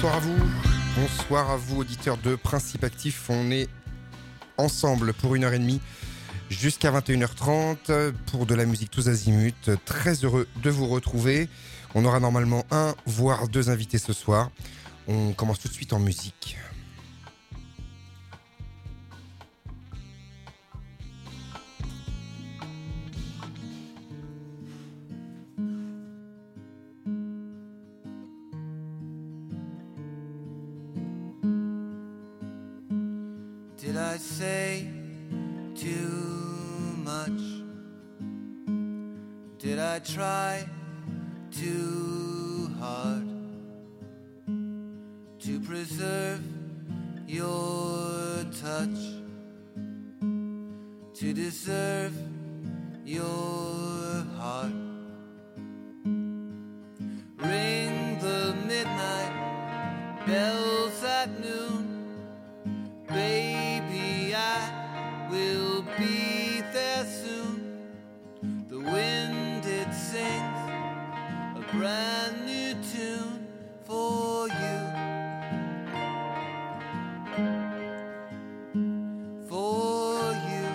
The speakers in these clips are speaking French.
bonsoir à vous. Bonsoir à vous, auditeurs de Principe Actif. On est ensemble pour 1h30 jusqu'à 21h30 pour de la musique tous azimuts. Très heureux de vous retrouver. On aura normalement un, voire deux invités ce soir. On commence tout de suite en musique. Did I say too much? Did I try too hard to preserve your touch, to deserve your heart? Ring the midnight bells at noon, baby, I will be there soon. The wind, it sings a brand new tune for you, for you.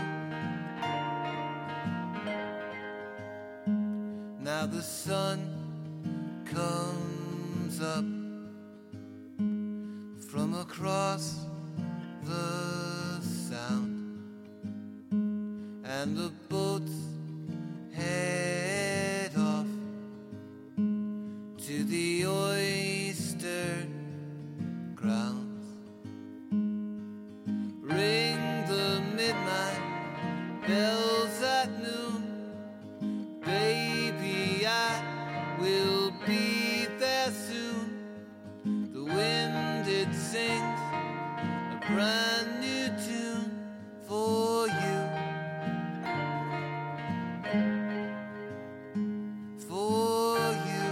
Now the sun comes up from across the sound, and the boats head off to the oyster grounds. Ring the midnight bells at noon, baby, I will be there soon. The wind, it sings a brand new tune for you, for you.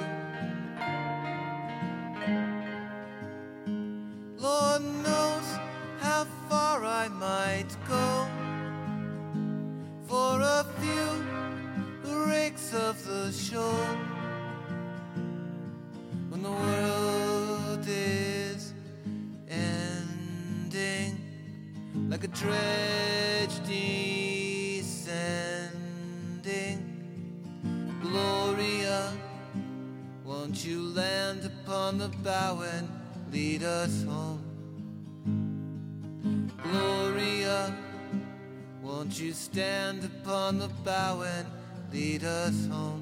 Lord knows how far I might go for a few rakes of the shore. When the world is ending like a dredge descending, Gloria, won't you land upon the bow and lead us home? Gloria, won't you stand upon the bow and lead us home?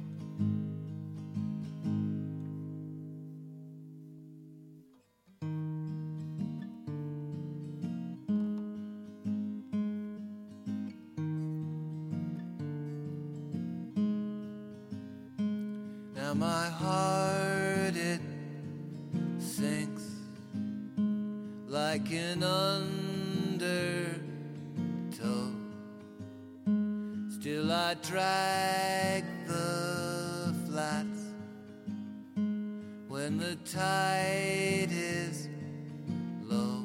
Now my heart, it sinks like an undertow. Still I drag the flats when the tide is low.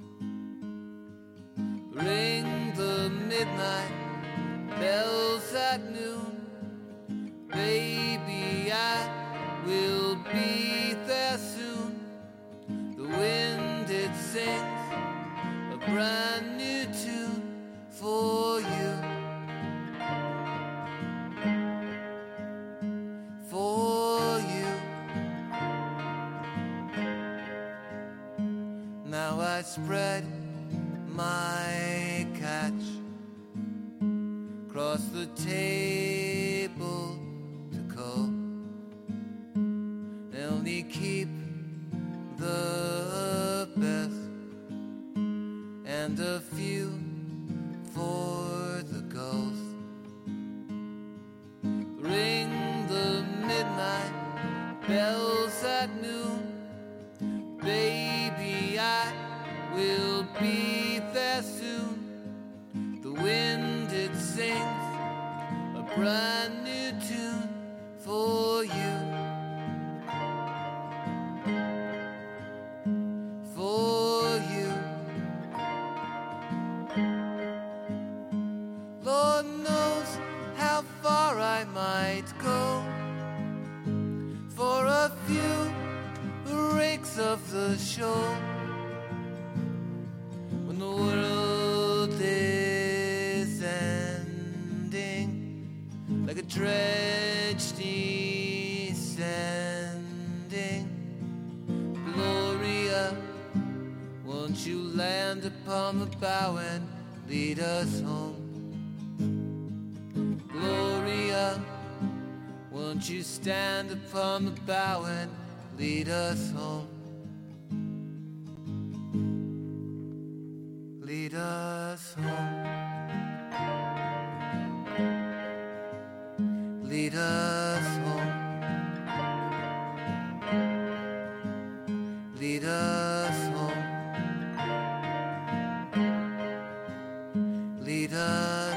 Ring the midnight bells at noon, baby, I will be there soon. The wind, it sings a brand new tune for you, for you. Now I spread my catch across the table to cold, only keep the best and a few for the ghost. Ring the midnight bells at noon, baby, I will be there soon. The wind, it sings a brand new tune for you, for you. Lord knows how far I might go for a few rakes banks of the shore. When the world is ending, like a dredge descending, Gloria, won't you land upon the bow and lead us home? Gloria, won't you stand upon the bow and lead us home? Lead us home. Lead us home. Lead us home. Lead us.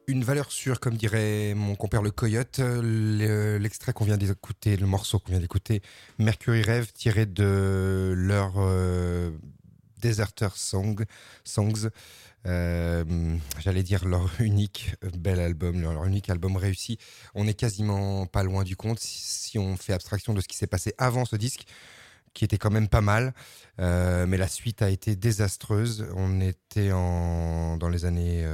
Une valeur sûre, comme dirait mon compère le Coyote. L'extrait qu'on vient d'écouter, le morceau qu'on vient d'écouter, Mercury Rev, tiré de leur Deserter Songs. J'allais dire leur unique bel album, leur unique album réussi. On est quasiment pas loin du compte si on fait abstraction de ce qui s'est passé avant ce disque, qui était quand même pas mal, mais la suite a été désastreuse. On était dans les années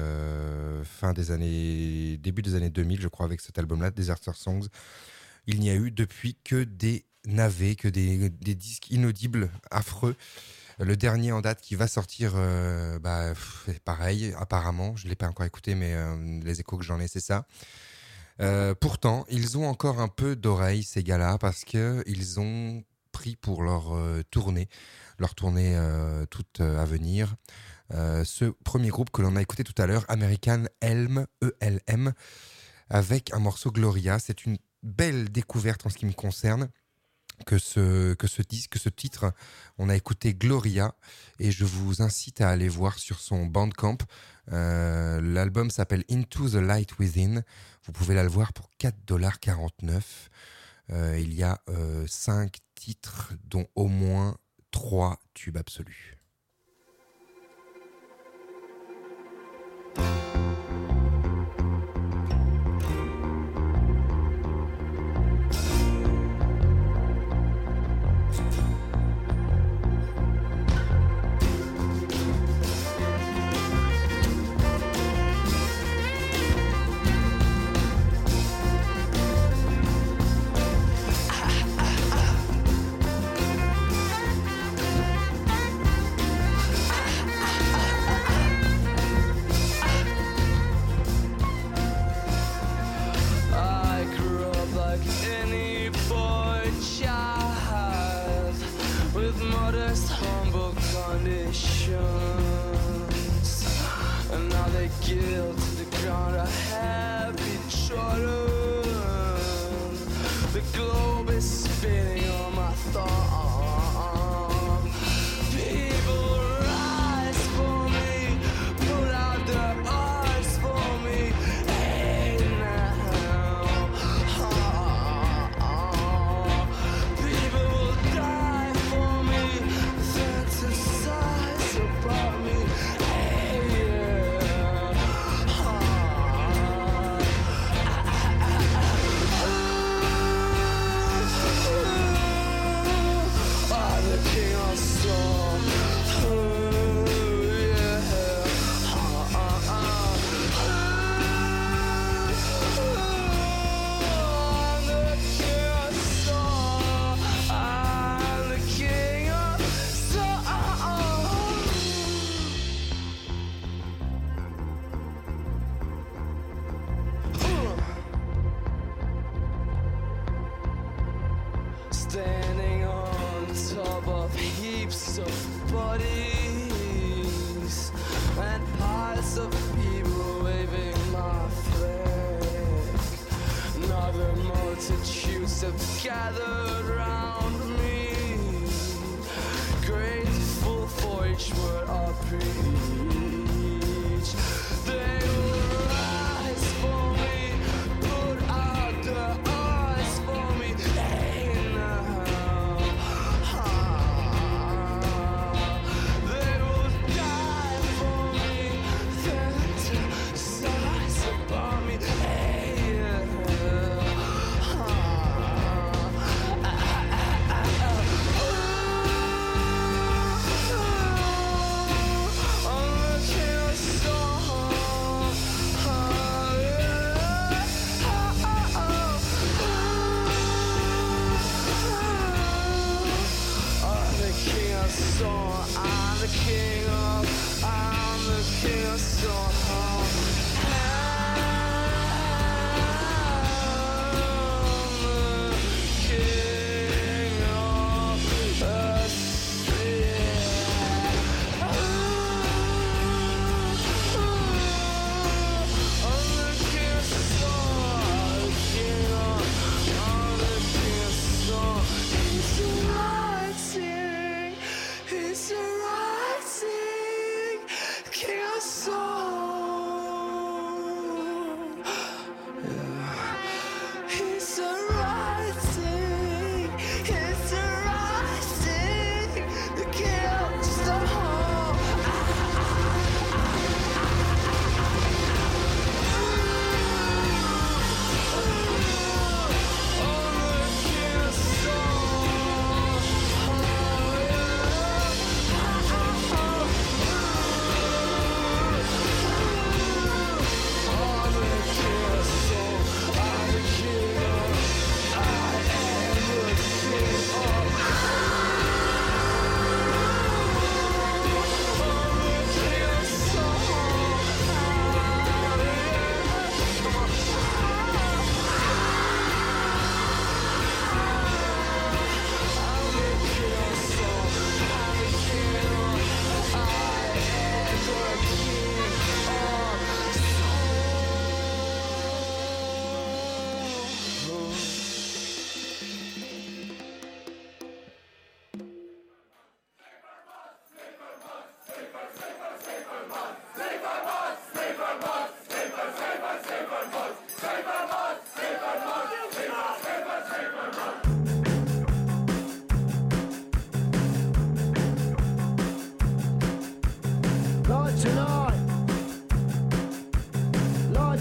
début des années 2000, je crois, avec cet album-là, Deserter Songs. Il n'y a eu depuis que des navets, que des disques inaudibles, affreux. Le dernier en date qui va sortir, pareil, apparemment, je ne l'ai pas encore écouté, mais les échos que j'en ai, c'est ça. Pourtant, ils ont encore un peu d'oreille, ces gars-là, parce qu'ils ont pris pour leur tournée toute à venir. Ce premier groupe que l'on a écouté tout à l'heure, American Elm, ELM, avec un morceau Gloria. C'est une belle découverte en ce qui me concerne. Que ce disque, que ce titre, on a écouté Gloria, et je vous incite à aller voir sur son Bandcamp. L'album s'appelle Into the Light Within. Vous pouvez la le voir pour $4,49. Il y a 5 titres, dont au moins 3 tubes absolus. Standing on top of heaps of bodies and piles of people waving my flag. Another multitudes have gathered round me, grateful for each word I preach. They will rise for me, put out their eyes for me. Hey, now, they will die for me, fantasize about me. Hey, King of soul.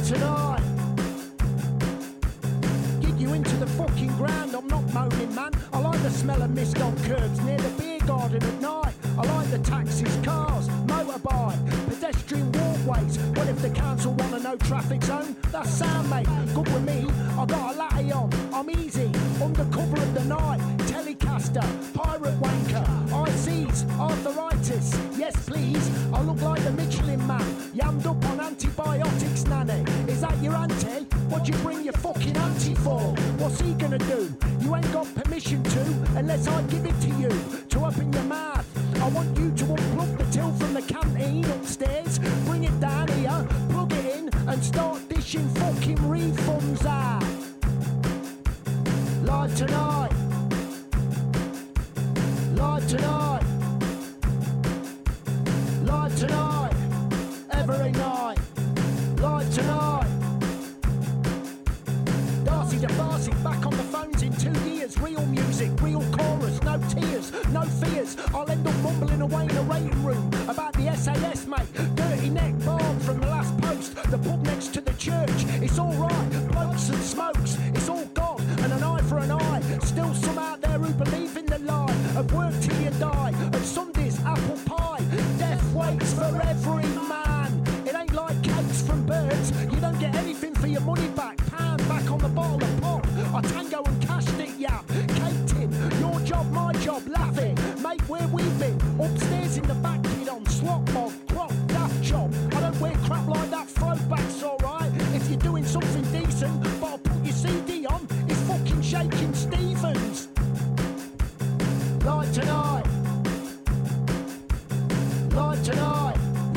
tonight. Gig you into the fucking ground, I'm not moaning, man. I like the smell of mist on curbs near the beer garden at night. I like the taxis, cars, motorbike, pedestrian walkways. Well, if the council want a no traffic zone, that's sound, mate. Good with me, I got a latte on, I'm easy. Under cover of the night, Telecaster, pirate wanker, ICs, arthritis. Yes, please, I look like the Michelin man, yammed up on antibiotics, nanny. Is that your auntie? What'd you bring your fucking auntie for? What's he gonna do? You ain't got permission to, unless I give it to you, to up in your mouth. I want you to unplug the till from the canteen upstairs, bring it down here, plug it in, and start dishing fucking refunds out. Live tonight. Live tonight. Live tonight. Every night. Live tonight. Darcy DeFarcy back on the phones in 2 years. Real music, real chorus, no tears, no fears. I'll end up mumbling away in a rating room about the SAS, mate. Dirty neck barb from the last post. The pub next to the church. It's alright, blokes and smokes. It's all God and an eye for an eye. Still some out there who believe in the lie of work till you die. And Sunday's apple pie. Death waits for every man. It ain't like cakes from birds. You don't get anything for your money back. Pound back on the bottle of pop. I tango and cashed it, yeah. Cake tin, your job, my job, laughing. Mate, where we been? Upstairs in the back, kid on slot mod, crop, daft job. I don't wear crap like that, throwback's alright. If you're doing something decent, but I'll put your CD on, it's fucking Shaking Stevens. Live tonight. Live tonight.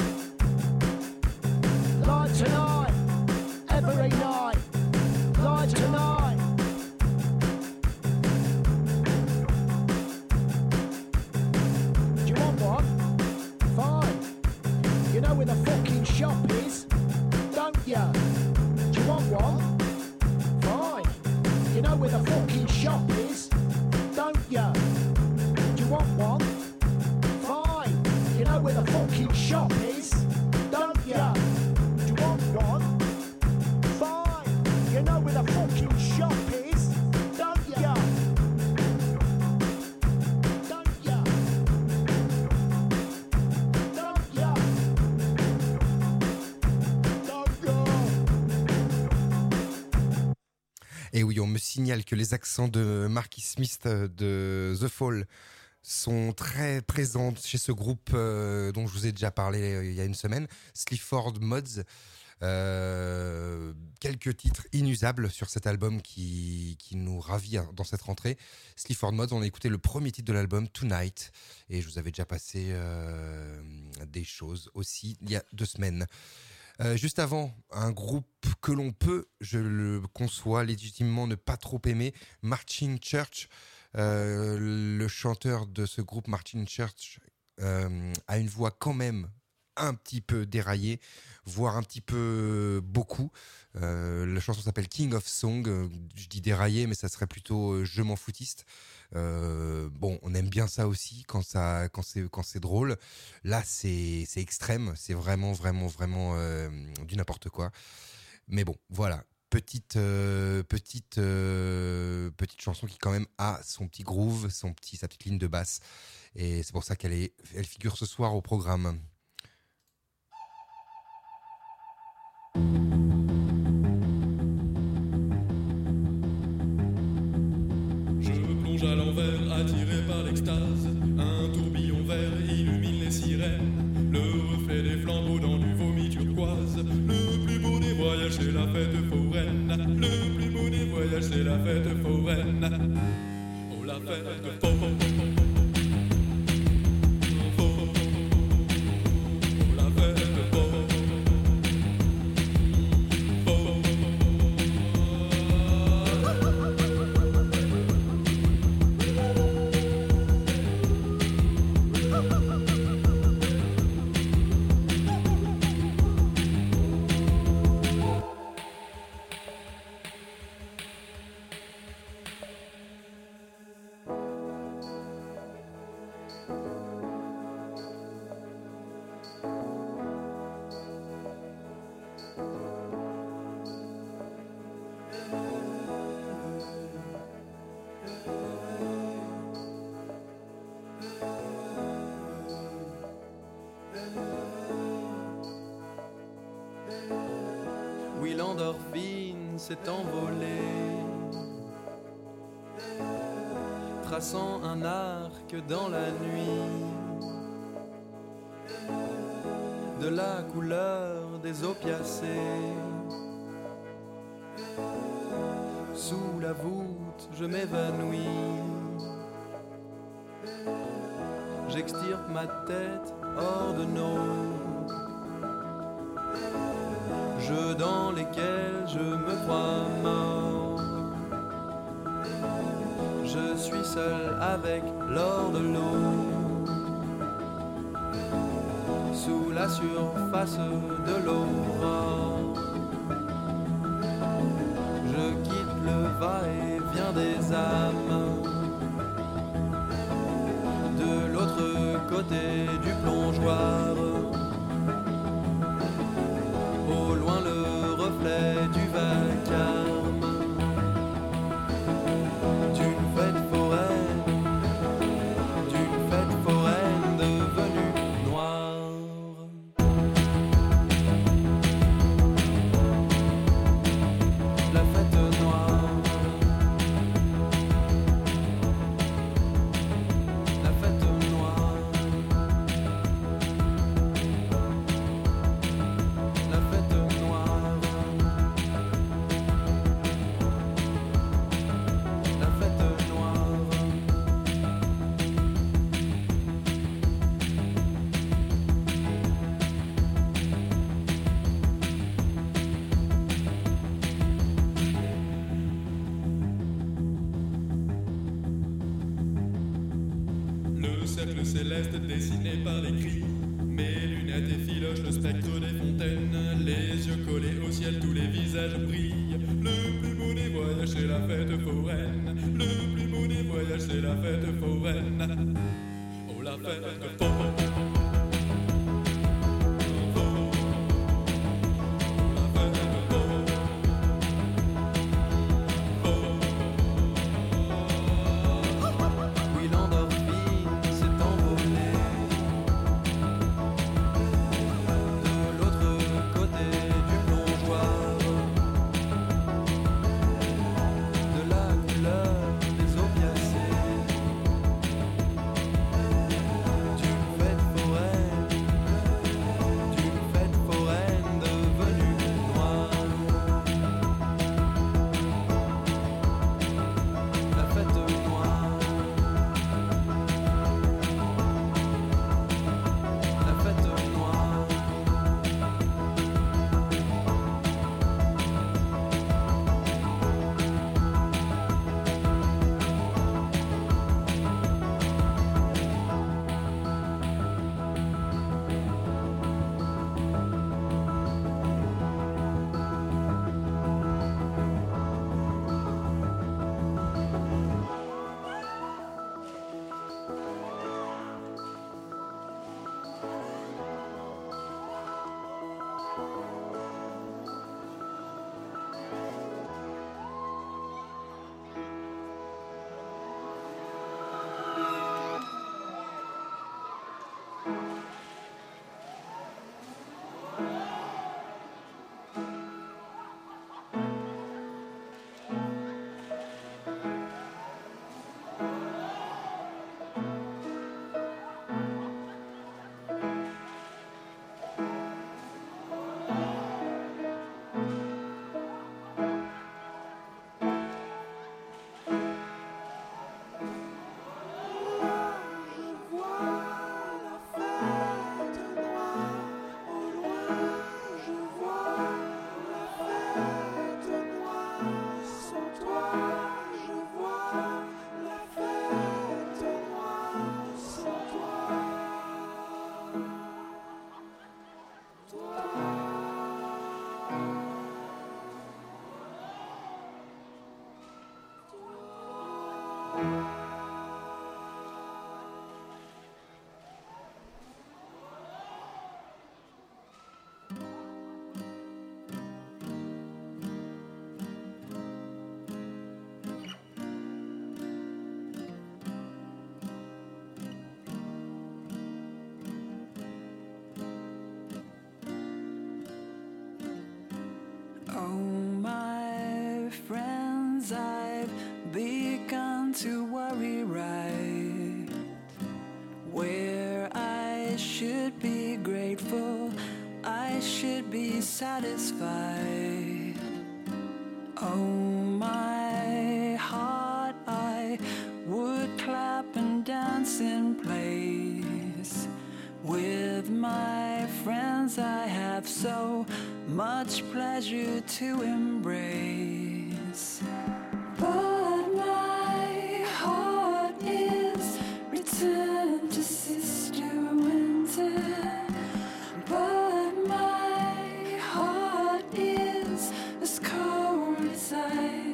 Live tonight. Every night. Live tonight. Do you want one? Fine. You know where the fucking shop is, don't ya? Do you want one? Fine. You know where the fucking shop is, don't ya? Do you want one? Fine. You know where the fucking shop is, don't ya? Do you want one? Fine. You know where the fucking shop is, don't ya? Don't ya? Don't ya? Don't ya? Et oui, on me signale que les accents de Marky Smith de The Fall sont très présents chez ce groupe dont je vous ai déjà parlé il y a une semaine, Sleaford Mods. Quelques titres inusables sur cet album qui nous ravit dans cette rentrée. Sleaford Mods, on a écouté le premier titre de l'album, Tonight, et je vous avais déjà passé des choses aussi il y a 2 semaines. Juste avant, un groupe que l'on peut, je le conçois légitimement, ne pas trop aimer, Marching Church. Le chanteur de ce groupe, Marching Church, a une voix quand même un petit peu déraillée, voire un petit peu beaucoup. La chanson s'appelle King of Song. Je dis déraillé, mais ça serait plutôt je m'en foutiste. Bon, on aime bien ça aussi quand c'est drôle. Là, c'est extrême, c'est vraiment du n'importe quoi. Mais bon, voilà. Petite chanson qui quand même a son petit groove, sa petite ligne de basse, et c'est pour ça qu'elle figure ce soir au programme. Je plonge à l'envers, attiré par l'extase. Un tourbillon vert illumine les sirènes. Le reflet des flambeaux dans du vomi turquoise. Le plus beau des voyages, c'est la fête foraine. Le plus beau des voyages, c'est la fête foraine. Oh, la fête foraine. Oui, l'endorphine s'est envolée, traçant un arc dans la nuit, de la couleur des opiacés. Sous la voûte, je m'évanouis. J'extirpe ma tête hors de nos jeux dans lesquels je me crois mort. Je suis seul avec l'or de l'eau, sous la surface de l'aurore. Je quitte le va-et-vient des âmes, de l'autre côté du plongeoir. Au loin le reflet du vacarme d'une fête foraine devenue noire. La fête noire, la fête noire, la fête noire, la fête noire. Le cercle céleste dessiné par les cris, mes lunettes effilochent le spectre des fontaines, les yeux collés au ciel, tous les visages brillent. Le plus beau des voyages, c'est la fête foraine. Le plus beau des voyages, c'est la fête foraine. Oh, la fête foraine. Oui, l'endorphine s'est envolée, de l'autre côté du plongeoir, de la couleur des opiacés, d'une fête foraine devenue noire. La fête noire, la fête noire. Oh, my friends, I've begun to worry right where I should be grateful, I should be satisfied. Oh, my heart, I would clap and dance in place. With my friends I have so much pleasure to embrace. But my heart is returned to Sister Winter. But my heart is as cold as ice.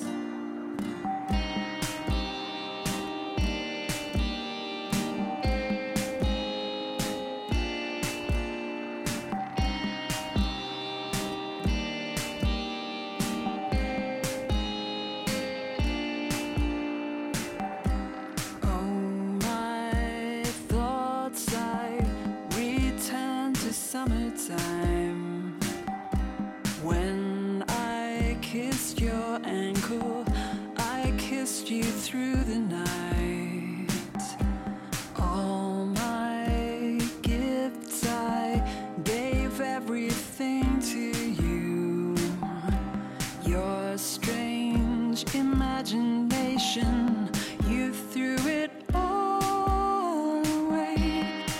Summertime, when I kissed your ankle, I kissed you through the night. All my gifts, I gave everything to you. Your strange imagination, you threw it all away.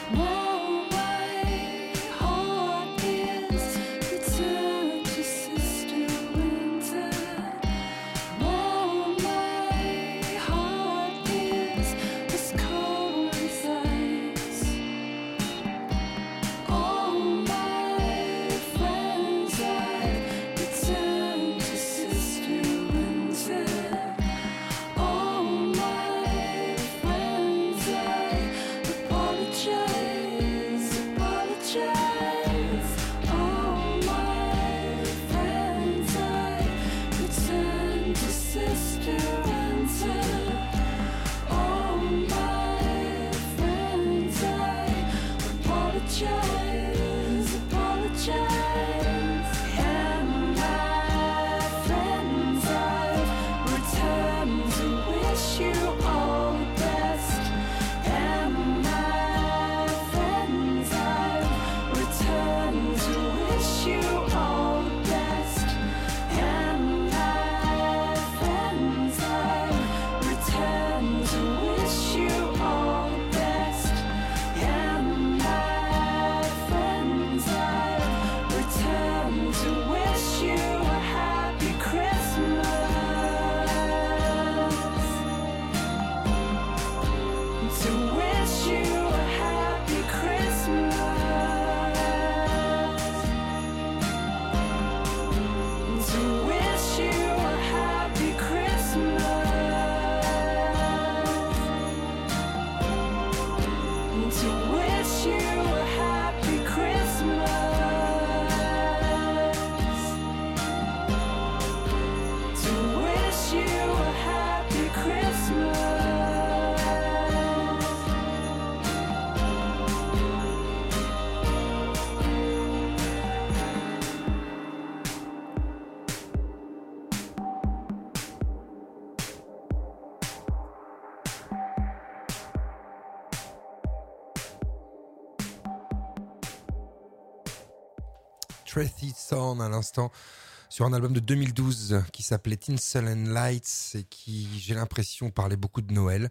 Tracy Thorn à l'instant sur un album de 2012 qui s'appelait Tinsel and Lights et qui, j'ai l'impression, parlait beaucoup de Noël.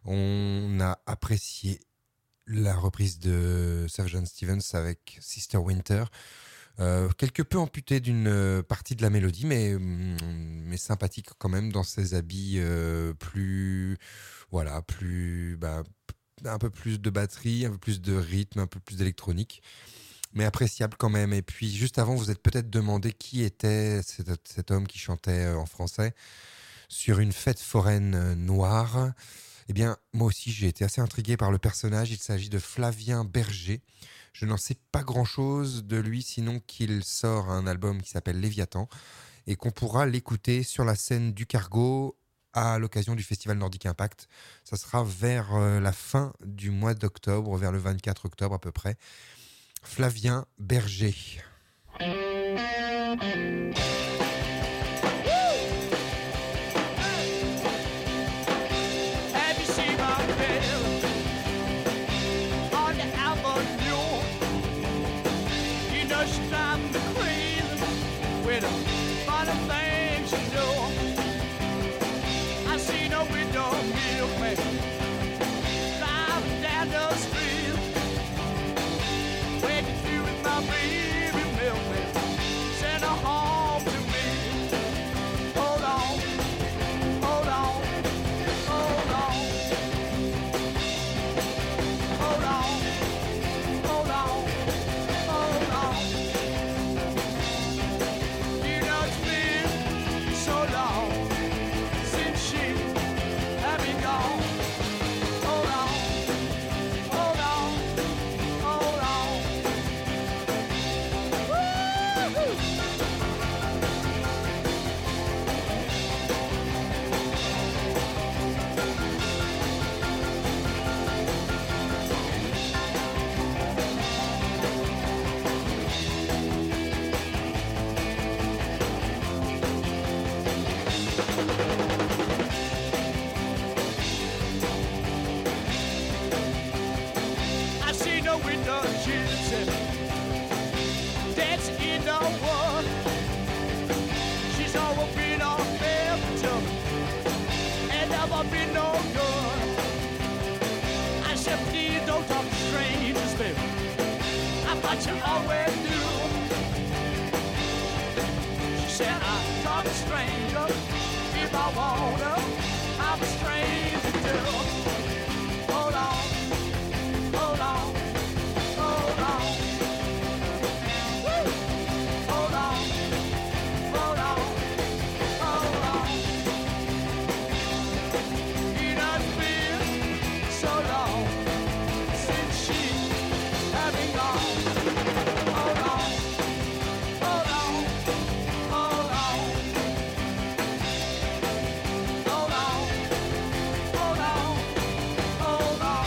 On a apprécié la reprise de Sufjan Stevens avec Sister Winter, quelque peu amputée d'une partie de la mélodie, mais sympathique quand même dans ses habits plus, un peu plus de batterie, un peu plus de rythme, un peu plus d'électronique. Mais appréciable quand même. Et puis juste avant, vous êtes peut-être demandé qui était cet homme qui chantait en français sur une fête foraine noire. Eh bien, moi aussi, j'ai été assez intrigué par le personnage. Il s'agit de Flavien Berger. Je n'en sais pas grand-chose de lui, sinon qu'il sort un album qui s'appelle Léviathan et qu'on pourra l'écouter sur la scène du Cargo à l'occasion du Festival Nordic Impact. Ça sera vers la fin du mois d'octobre, vers le 24 octobre à peu près. Flavien Berger. just driving me crazy with a funny things you know. I seen a window milkman driving down the street, waking through with my baby milkman, send her home to me. Hold on, hold on, hold on, hold on, hold on, hold on. You know it's been so long since she had been gone. Hold on, hold on, hold on. Woo-hoo! I see no window gypsy dancing in the wood. She's always been on fair to me and never been no good. I said, please don't talk to strangers, baby. I thought you always knew. She said, I talk to strangers if I wanna. I'm a stranger too. Hold on. Hold on, hold on. Woo! Hold on, hold on, hold on. It has been so long since she has been gone. Hold on, hold on, hold on. Hold on, hold on, hold on.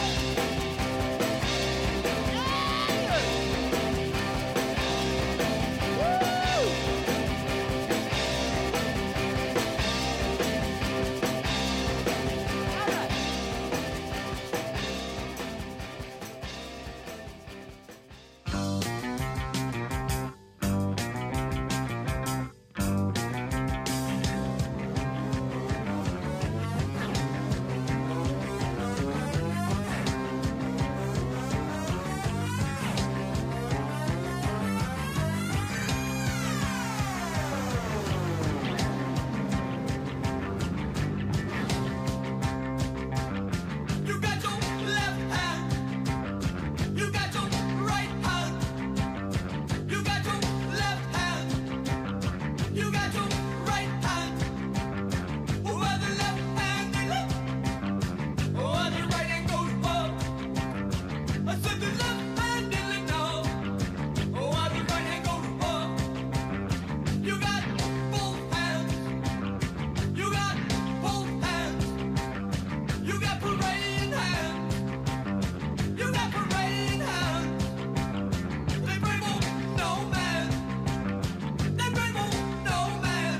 You got your left hand, you got your right hand, you got your left hand, you got your right hand. Where the left hand they look, where the right hand goes up. I said the left hand they look now, where the right hand goes up. You got both hands, you got both hands. You got parade hands. You got parade hands. They bring on no man. They bring on no man.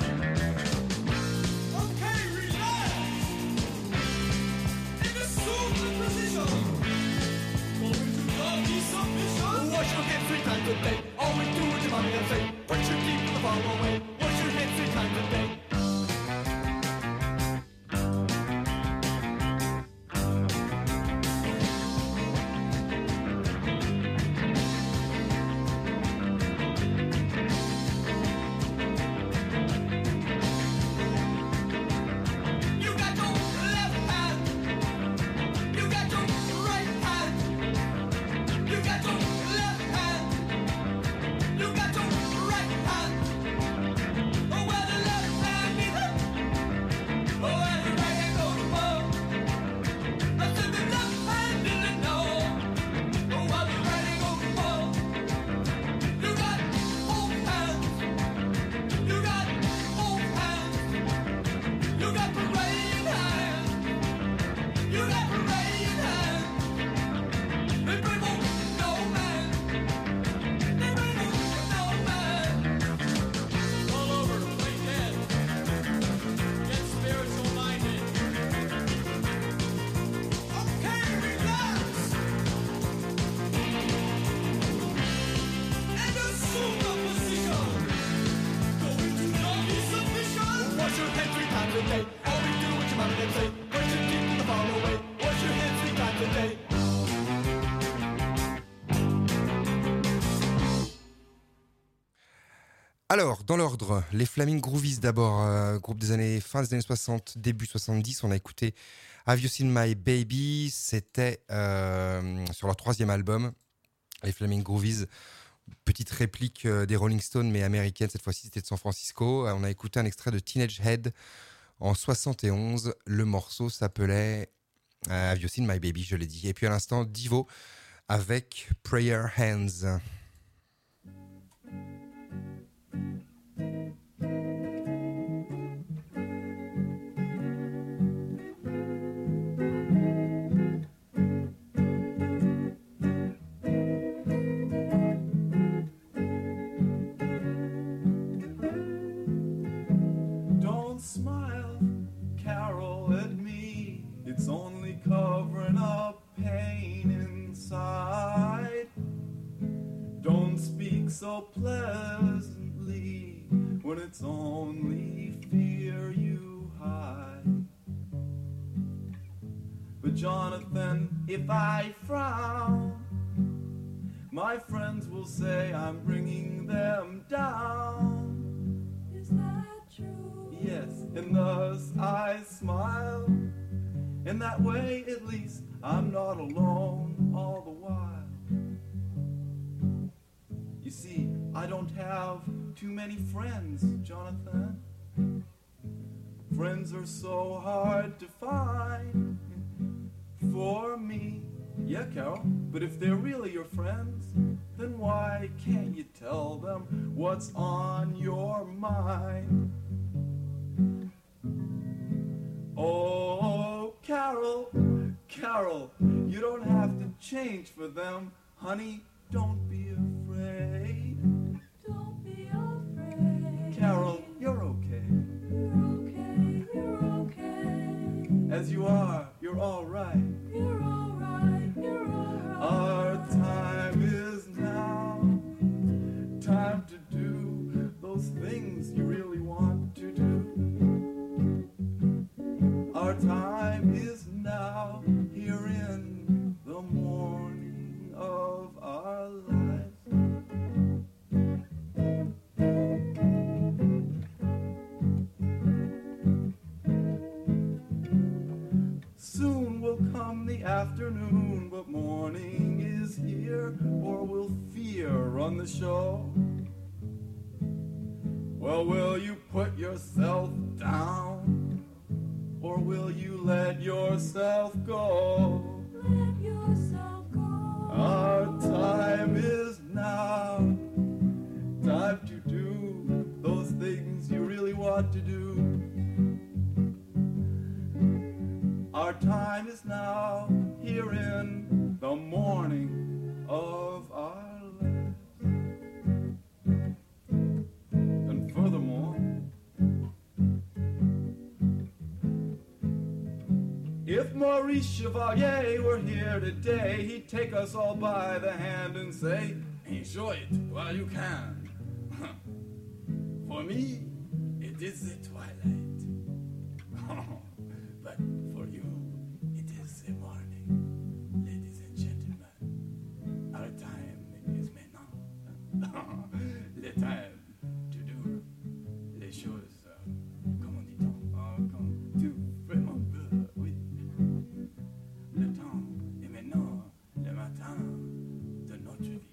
Okay, relax. In the super position. Going to love you submission. Wash your hands 3 times a day. Always do what your mommy and say. Put your teeth in the far away. Wash your hands 3 times a day. You got your left hand. You got your right hand. You got your left hand. You got your right hand. Oh, where the left hand away? Where's your kick to the fall away? What's your hit 3 times a day? Alors, dans l'ordre, les Flaming Groovies d'abord, groupe des années fin des années 60, début 70. On a écouté Have You Seen My Baby? C'était sur leur 3e album, les Flaming Groovies. Petite réplique des Rolling Stones, mais américaine, cette fois-ci c'était de San Francisco. On a écouté un extrait de Teenage Head en 71. Le morceau s'appelait Have You Seen My Baby, je l'ai dit. Et puis à l'instant, Divo avec Prayer Hands. Smile, Carol, at me. It's only covering up pain inside. Don't speak so pleasantly when it's only fear you hide. But Jonathan, if I frown, my friends will say I'm bringing them down. Is that true? Yes, and thus I smile. In that way, at least, I'm not alone all the while. You see, I don't have too many friends, Jonathan. Friends are so hard to find for me. Yeah, Carol, but if they're really your friends, then why can't you tell them what's on your mind? Oh, Carol, Carol, you don't have to change for them. Honey, don't be afraid. Don't be afraid. Carol, you're okay. You're okay, you're okay. As you are, you're all right. You're all right, you're all right. Our time is now. Time to do those things you really want to do. Our time is now, here in the morning of our lives. Soon will come the afternoon, but morning is here, or will fear run the show? Well, will you put yourself down? Or will you let yourself go? Let yourself go. Our time is now. Time to do those things you really want to do. Our time is now, here in the morning of our lives. And furthermore, if Maurice Chevalier were here today, he'd take us all by the hand and say, enjoy it while you can. For me, it is the twilight. But for you, it is the morning. Ladies and gentlemen, our time is maintenant. Le time to do les choses, comment dit-on, comme tu vraiment veux, oui. Le temps est maintenant le matin de notre vie.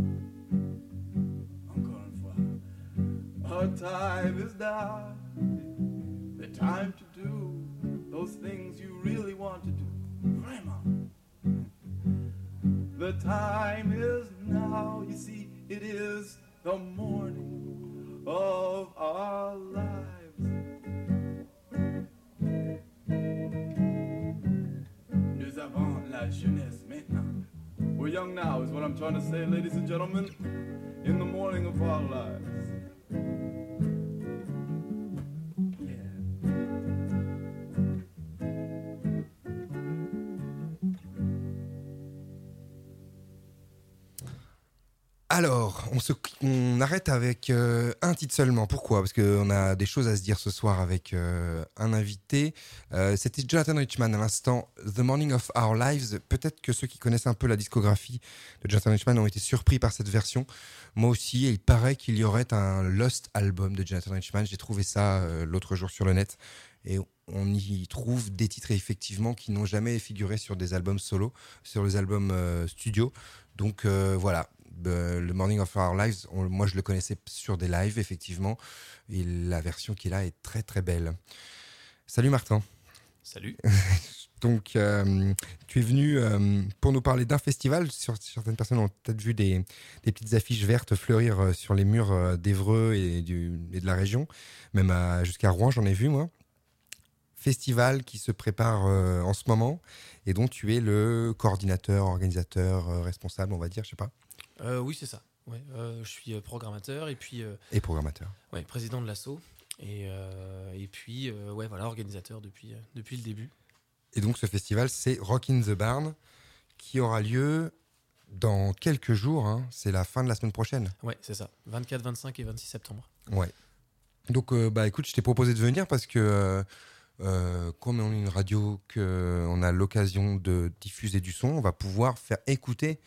Encore une fois. Our time is now. The time to do those things you really want to do. Vraiment. The time is now. You see, it is the morning of our lives. Nous avons la jeunesse maintenant. We're young now, is what I'm trying to say, ladies and gentlemen, in the morning of our lives. Alors, on arrête avec un titre seulement. Pourquoi ? Parce qu'on a des choses à se dire ce soir avec un invité. C'était Jonathan Richman à l'instant, The Morning of Our Lives. Peut-être que ceux qui connaissent un peu la discographie de Jonathan Richman ont été surpris par cette version. Moi aussi, et il paraît qu'il y aurait un Lost album de Jonathan Richman. J'ai trouvé ça l'autre jour sur le net. Et on y trouve des titres effectivement qui n'ont jamais figuré sur des albums solo, sur les albums studio. Donc voilà. Le Morning of Our Lives, moi je le connaissais sur des lives effectivement, et la version qu'il a est très très belle. Salut Martin. Salut. Donc tu es venu pour nous parler d'un festival. Certaines personnes ont peut-être vu des petites affiches vertes fleurir sur les murs d'Évreux et de la région, même jusqu'à Rouen j'en ai vu moi. Festival qui se prépare en ce moment et dont tu es le coordinateur, organisateur, responsable, on va dire, je sais pas. Oui, c'est ça. Ouais, je suis programmateur et puis Et programmateur. ouais, président de l'asso et puis ouais, voilà, organisateur depuis le début. Et donc ce festival, c'est Rock in the Barn qui aura lieu dans quelques jours. Hein. C'est la fin de la semaine prochaine. Ouais, c'est ça. 24, 25 et 26 septembre. Ouais. Donc écoute, je t'ai proposé de venir parce que comme on est une radio, qu'on a l'occasion de diffuser du son, on va pouvoir faire écouter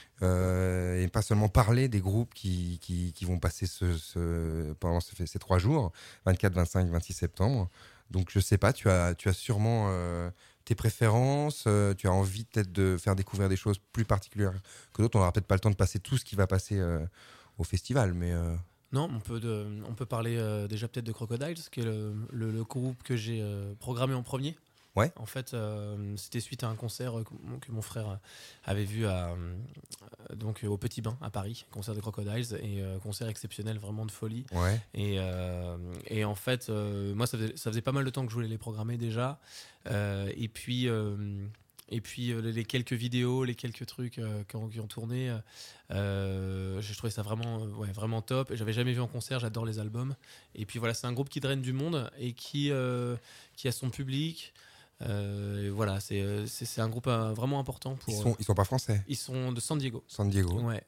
et pas seulement parler des groupes qui vont passer pendant ces 3 jours, 24, 25, 26 septembre. Donc je sais pas, tu as sûrement tes préférences, tu as envie peut-être de faire découvrir des choses plus particulières que d'autres. On n'aura peut-être pas le temps de passer tout ce qui va passer au festival, mais... Non, on peut parler déjà peut-être de Crocodiles, qui est le groupe que j'ai programmé en premier. Ouais. En fait, c'était suite à un concert que mon frère avait vu donc au Petit Bain à Paris, concert de Crocodiles, et concert exceptionnel, vraiment de folie. Ouais. Et en fait, moi, ça faisait pas mal de temps que je voulais les programmer déjà. Et puis les quelques vidéos, les quelques trucs qui ont tourné, je trouvais ça vraiment top. J'avais jamais vu en concert, j'adore les albums. Et puis voilà, c'est un groupe qui draine du monde et qui a son public. Et voilà, c'est un groupe vraiment important pour. Ils sont pas français. Ils sont de San Diego. San Diego. Ouais.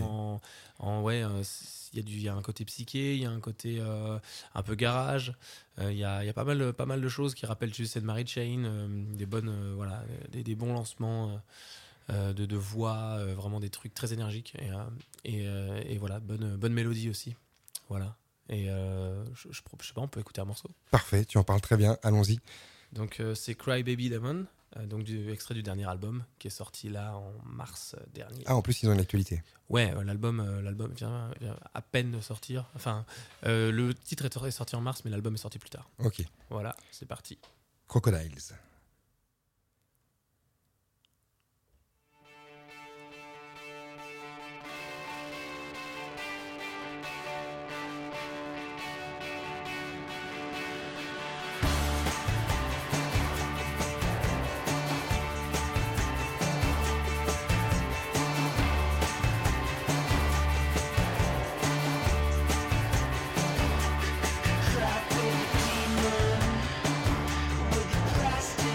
Il y a un côté psyché, il y a un côté un peu garage. Il y a pas mal de choses qui rappellent Juice and Mary Chain, des bonnes des bons lancements de voix, vraiment des trucs très énergiques et voilà, bonne mélodie aussi. Voilà. Et je sais pas, on peut écouter un morceau. Parfait, tu en parles très bien, allons-y. Donc c'est Cry Baby Demon, donc extrait du dernier album qui est sorti là en mars dernier. Ah, en plus ils ont une actualité. Ouais, l'album vient à peine de sortir. Enfin, le titre est sorti en mars, mais l'album est sorti plus tard. Ok. Voilà, c'est parti. Crocodiles. Trapped in a demon with a plastic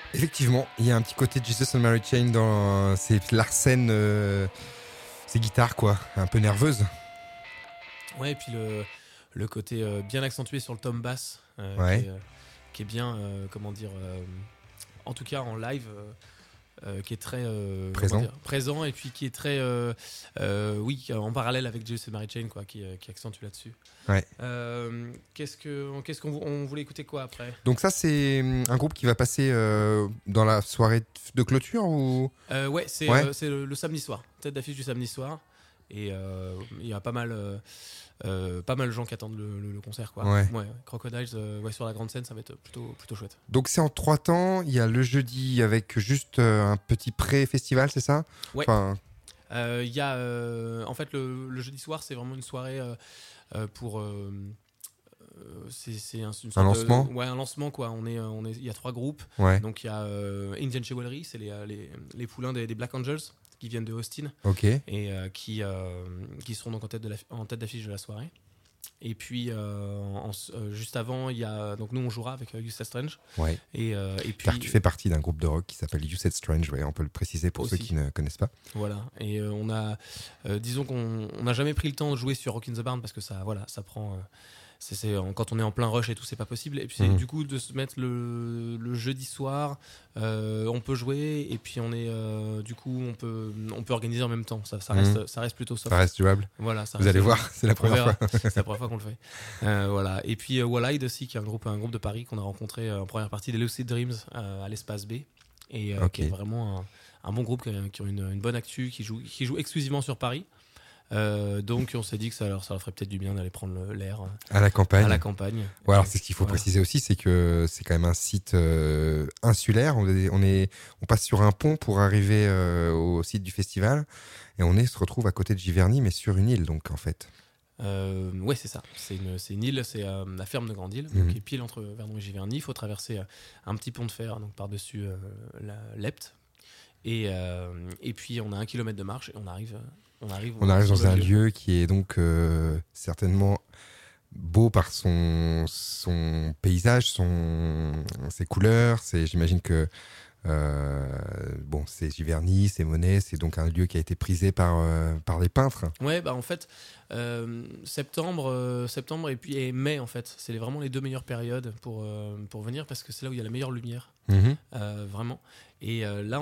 Effectivement, il y a un petit côté de Jesus and Mary Chain dans Larsen, ses guitares quoi, un peu nerveuses. Ouais, et puis le côté bien accentué sur le tom bass, Ouais. qui est bien, comment dire, en tout cas en live, qui est très Présent. présent, et puis qui est très, oui, en parallèle avec Jesus and Mary Chain, quoi, qui accentue là-dessus. Ouais. Qu'est-ce qu'on voulait écouter quoi après? Donc ça c'est un groupe qui va passer dans la soirée de clôture ou Ouais, c'est Ouais. le samedi soir, tête d'affiche du samedi soir, et il y a pas mal de gens qui attendent le concert, quoi. Ouais. Crocodiles, ouais, sur la grande scène, ça va être plutôt chouette. Donc c'est en 3 temps, il y a le jeudi avec juste un petit pré-festival, c'est ça? Ouais. Enfin, Il y a en fait le jeudi soir, c'est vraiment une soirée pour c'est une sorte Un lancement de, ouais, un lancement, quoi. Il y a 3 groupes. ouais, Donc il y a Indian Chivalry, c'est les poulains des Black Angels qui viennent de Austin ok. et qui seront donc en tête d'affiche de la soirée. Et puis juste avant, il y a donc nous on jouera avec Used Strange, Ouais. et puis Car tu fais partie d'un groupe de rock qui s'appelle Used Strange, ouais, on peut le préciser pour Aussi. ceux qui ne connaissent pas. voilà. Et on a disons qu'on n'a jamais pris le temps de jouer sur Rock in the Barn parce que ça prend quand on est en plein rush et tout, c'est pas possible. Et puis Mhm. du coup de se mettre le jeudi soir, on peut jouer, et puis on est du coup on peut organiser en même temps. Ça reste plutôt soft. Ça reste jouable. Voilà, ça Vous reste allez jouable. voir, c'est la On première verra. fois. C'est la première fois qu'on le fait. Voilà. Et puis Wallide aussi, qui est un groupe de Paris qu'on a rencontré en première partie des Lucid Dreams à l'Espace B, et Ok. qui est vraiment un bon groupe qui ont une bonne actu, qui joue exclusivement sur Paris. Donc on s'est dit que ça leur ferait peut-être du bien d'aller prendre l'air À la campagne. à la campagne. Ouais, alors c'est ce qu'il faut Voilà. préciser aussi, c'est que c'est quand même un site insulaire. On passe sur un pont pour arriver au site du festival, et se retrouve à côté de Giverny, mais sur une île, donc en fait. Ouais, c'est ça. C'est une île, c'est la ferme de Grande-Île, Mhm. qui est pile entre Verdon et Giverny. Il faut traverser un petit pont de fer donc par-dessus l'Epte. Et puis on a 1 kilomètre de marche, et on arrive On arrive sur dans le un lieu qui est donc certainement beau par son paysage, ses couleurs. J'imagine que c'est Giverny, c'est Monet, c'est donc un lieu qui a été prisé par les peintres. Ouais, bah en fait, septembre et mai, en fait, c'est vraiment les 2 meilleures périodes pour venir, parce que c'est là où il y a la meilleure lumière, vraiment. Et là,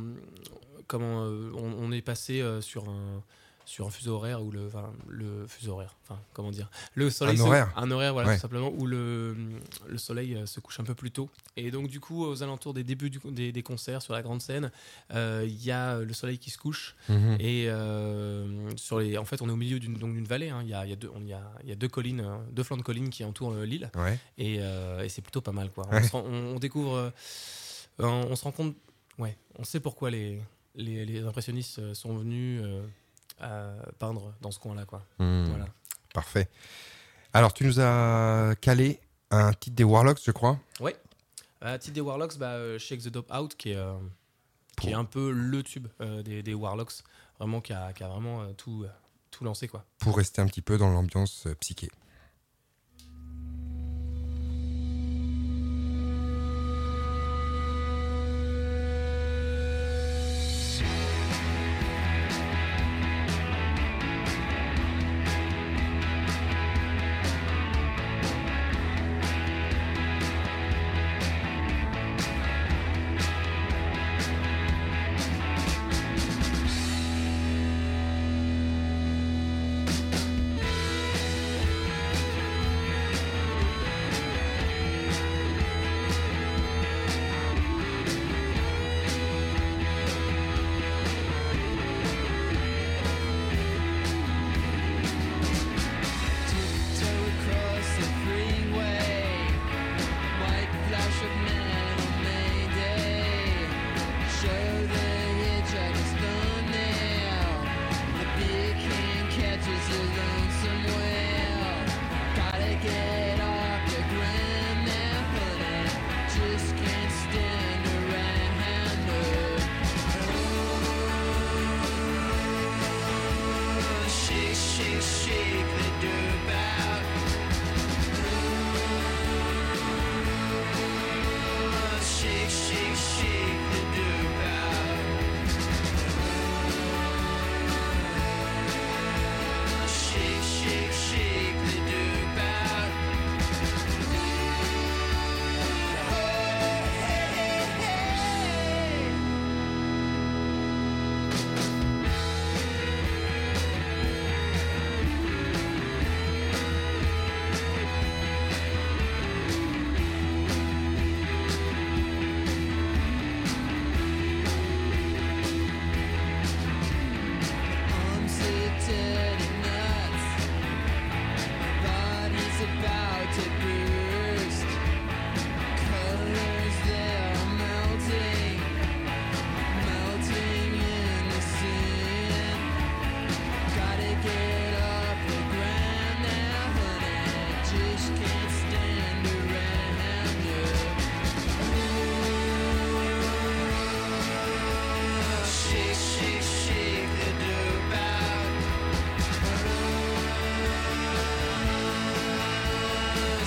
on est passé sur un fuseau horaire où le fuseau horaire, enfin comment dire, le soleil un horaire, voilà, Ouais. tout simplement, où le soleil se couche un peu plus tôt, et donc du coup aux alentours des débuts des concerts sur la grande scène, il y a le soleil qui se couche, et en fait on est au milieu d'une vallée, hein. Il y a 2 collines, 2 flancs de collines qui entourent l'île, Ouais. et c'est plutôt pas mal, quoi. Ouais. On découvre, on se rend compte, ouais, on sait pourquoi les impressionnistes sont venus peindre dans ce coin-là, quoi. Voilà. Parfait. Alors, tu nous as calé un titre des Warlocks, je crois. Ouais. Titre des Warlocks, Shake the Dope Out, qui est un peu le tube des Warlocks, vraiment qui a vraiment tout lancé, quoi. Pour rester un petit peu dans l'ambiance psyché. Shake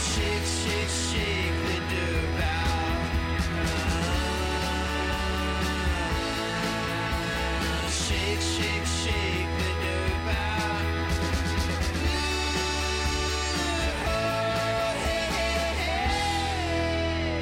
Shake, shake, shake the dirt out. Shake, shake, shake the dirt out. Hey, hey, hey.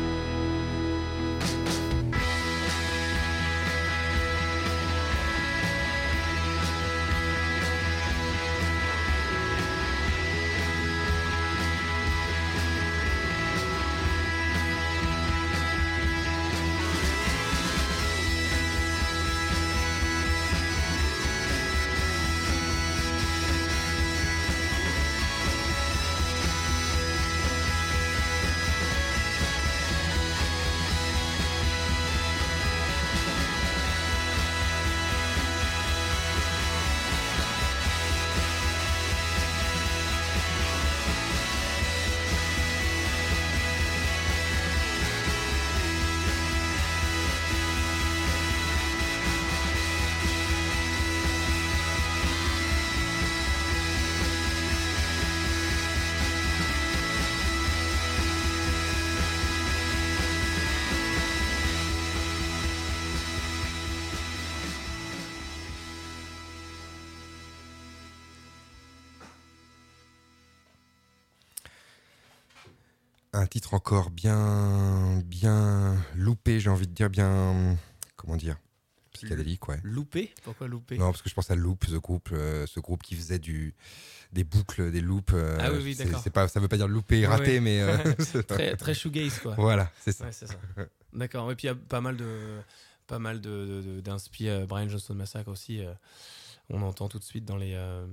Un titre encore bien loupé, j'ai envie de dire, bien, comment dire, psychédélique, ouais. Loupé? Pourquoi loupé? Non, parce que je pense à Loop, ce groupe qui faisait des boucles, des loops. Ah oui, d'accord. C'est pas, ça veut pas dire loupé, Ouais, raté, ouais. mais Très shoegaze, quoi. voilà, c'est ça. Ouais, c'est ça. D'accord. Et puis il y a pas mal d'inspi Brian Johnston Massacre aussi. On entend tout de suite dans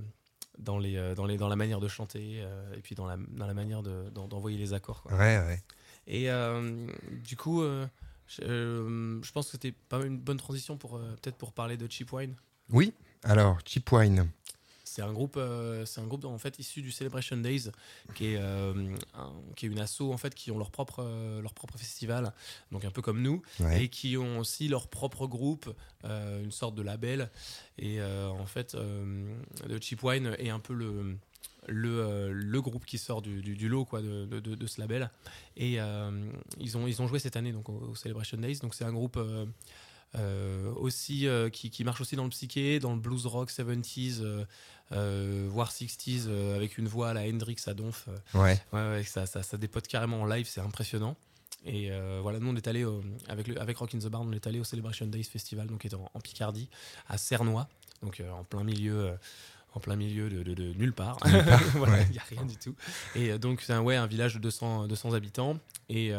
la manière de chanter et puis dans la manière d'envoyer les accords, quoi. Ouais. Et du coup, je pense que c'était pas mal une bonne transition pour peut-être pour parler de Cheap Wine. Oui, alors, Cheap Wine. C'est un groupe en fait issu du Celebration Days, qui est une asso en fait qui ont leur propre festival, donc un peu comme nous, Ouais. et qui ont aussi leur propre groupe, une sorte de label. Et en fait, le Cheap Wine est un peu le groupe qui sort du lot, quoi, de ce label. Et ils ont joué cette année donc au Celebration Days. Donc c'est un groupe aussi qui marche aussi dans le psyché, dans le blues rock 70s, voire 60s, avec une voix à la Hendrix à donf. Ouais. Ouais, ça dépote carrément en live, c'est impressionnant. Et voilà, nous on est allé avec Rock in the Barn, on est allé au Celebration Days Festival, donc qui est en Picardie, à Cernois, donc en plein milieu de nulle part. Voilà, il n'y a rien du tout. Et donc c'est un village de 200 habitants. Et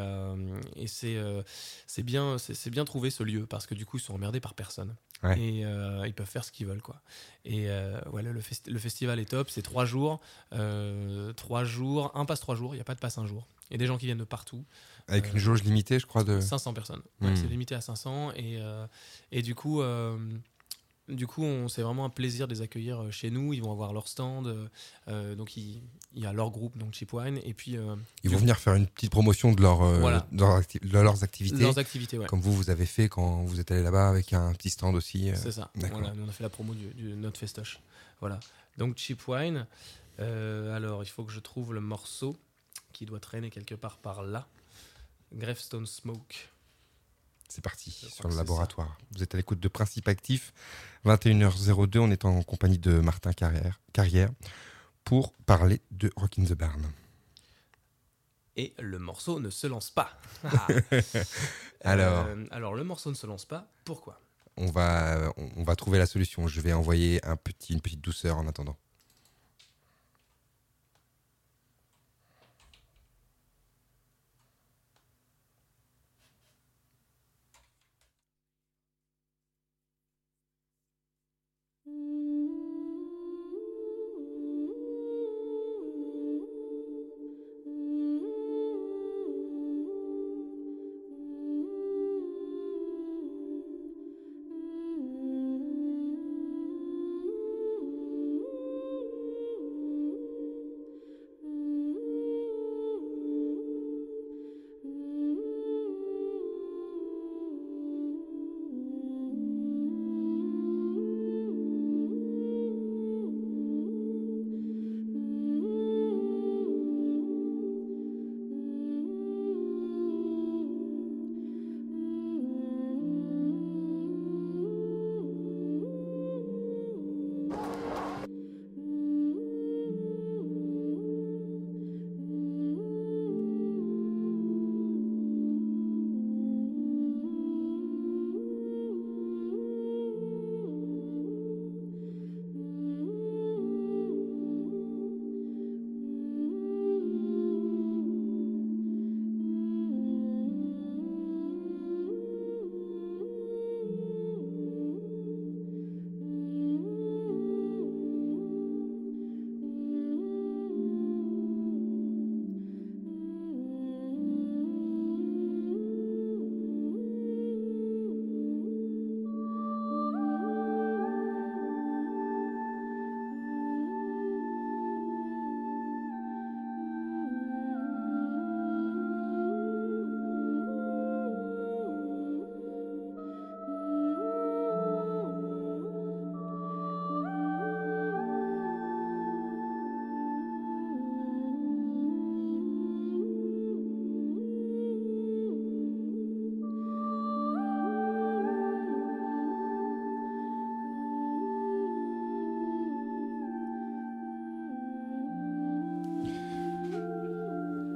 c'est bien trouvé ce lieu, parce que du coup ils sont emmerdés par personne. Ouais. Et ils peuvent faire ce qu'ils veulent, quoi. Et voilà, le festival est top, c'est 3 jours. 3 jours, un passe 3 jours, il n'y a pas de passe un jour. Il y a des gens qui viennent de partout. Avec une jauge limitée, je crois, de 500 personnes. Ouais, c'est limité à 500. Et du coup, c'est vraiment un plaisir de les accueillir chez nous. Ils vont avoir leur stand. Donc, il y a leur groupe, donc Cheap Wine. Et puis, ils vont venir faire une petite promotion de Voilà. de leurs activités. leurs activités, ouais. Comme vous avez fait quand vous êtes allé là-bas avec un petit stand aussi. C'est ça. D'accord. Voilà, nous, on a fait la promo de notre festoche. Voilà. Donc, Cheap Wine. Alors, il faut que je trouve le morceau qui doit traîner quelque part par là. Gravestone Smoke. C'est parti Je crois sur que le c'est laboratoire. Vous êtes à l'écoute de Principe Actif, 21h02. On est en compagnie de Martin Carrière pour parler de Rock in the Barn. Et le morceau ne se lance pas. Alors, le morceau ne se lance pas. Pourquoi? on va trouver la solution. Je vais envoyer une petite douceur en attendant.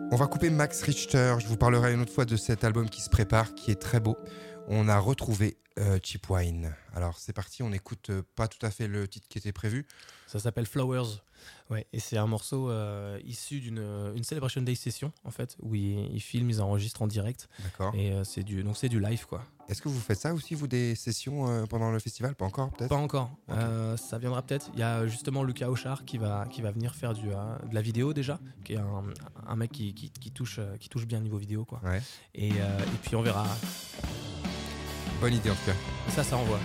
On va couper Max Richter. Je vous parlerai une autre fois de cet album qui se prépare, qui est très beau. On a retrouvé Cheap Wine. Alors c'est parti, on n'écoute pas tout à fait le titre qui était prévu. Ça s'appelle Flowers. Ouais, et c'est un morceau issu d'une Celebration Day session, en fait, où ils filment, ils enregistrent en direct. D'accord. Et c'est du live, quoi. Est-ce que vous faites ça aussi, vous, des sessions pendant le festival? Pas encore, peut-être? Pas encore. Ok. Ça viendra peut-être. Il y a justement Lucas Auchard qui va venir faire de la vidéo déjà, qui est un mec qui touche bien niveau vidéo, quoi. Ouais. Et puis on verra. Bonne idée en tout cas. Ça envoie.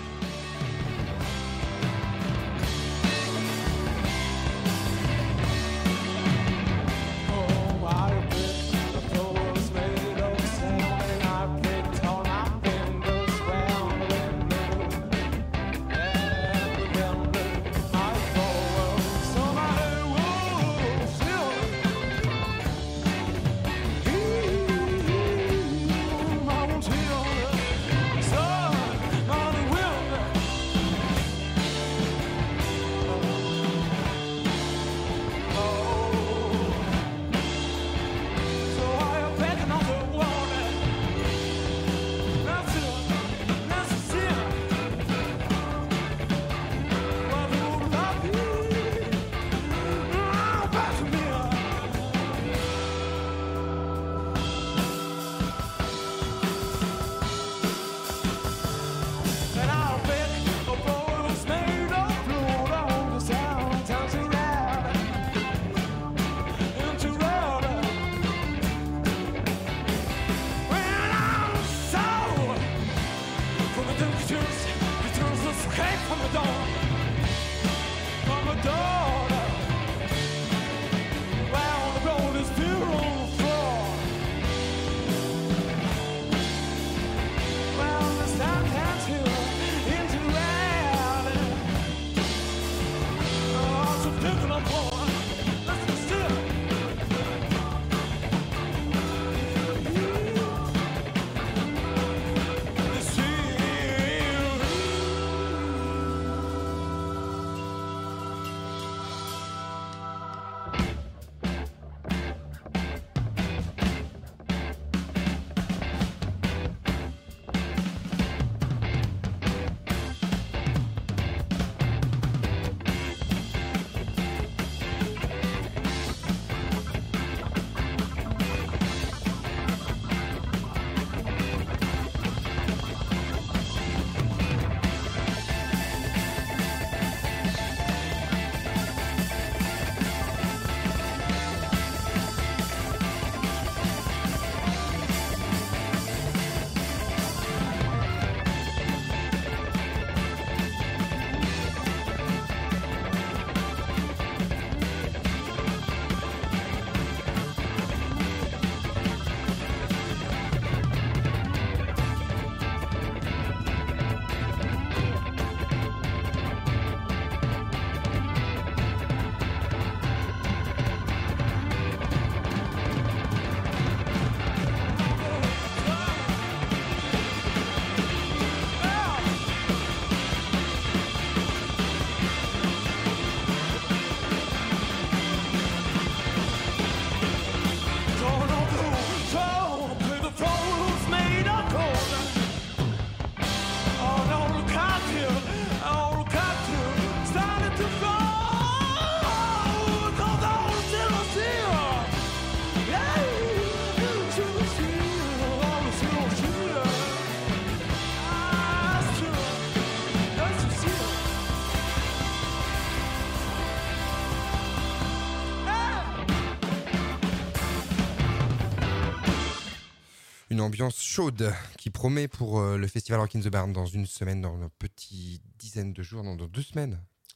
Une ambiance chaude qui promet pour le festival Rock in the Barn dans une semaine, dans une petite dizaine de jours, non, dans 2 semaines.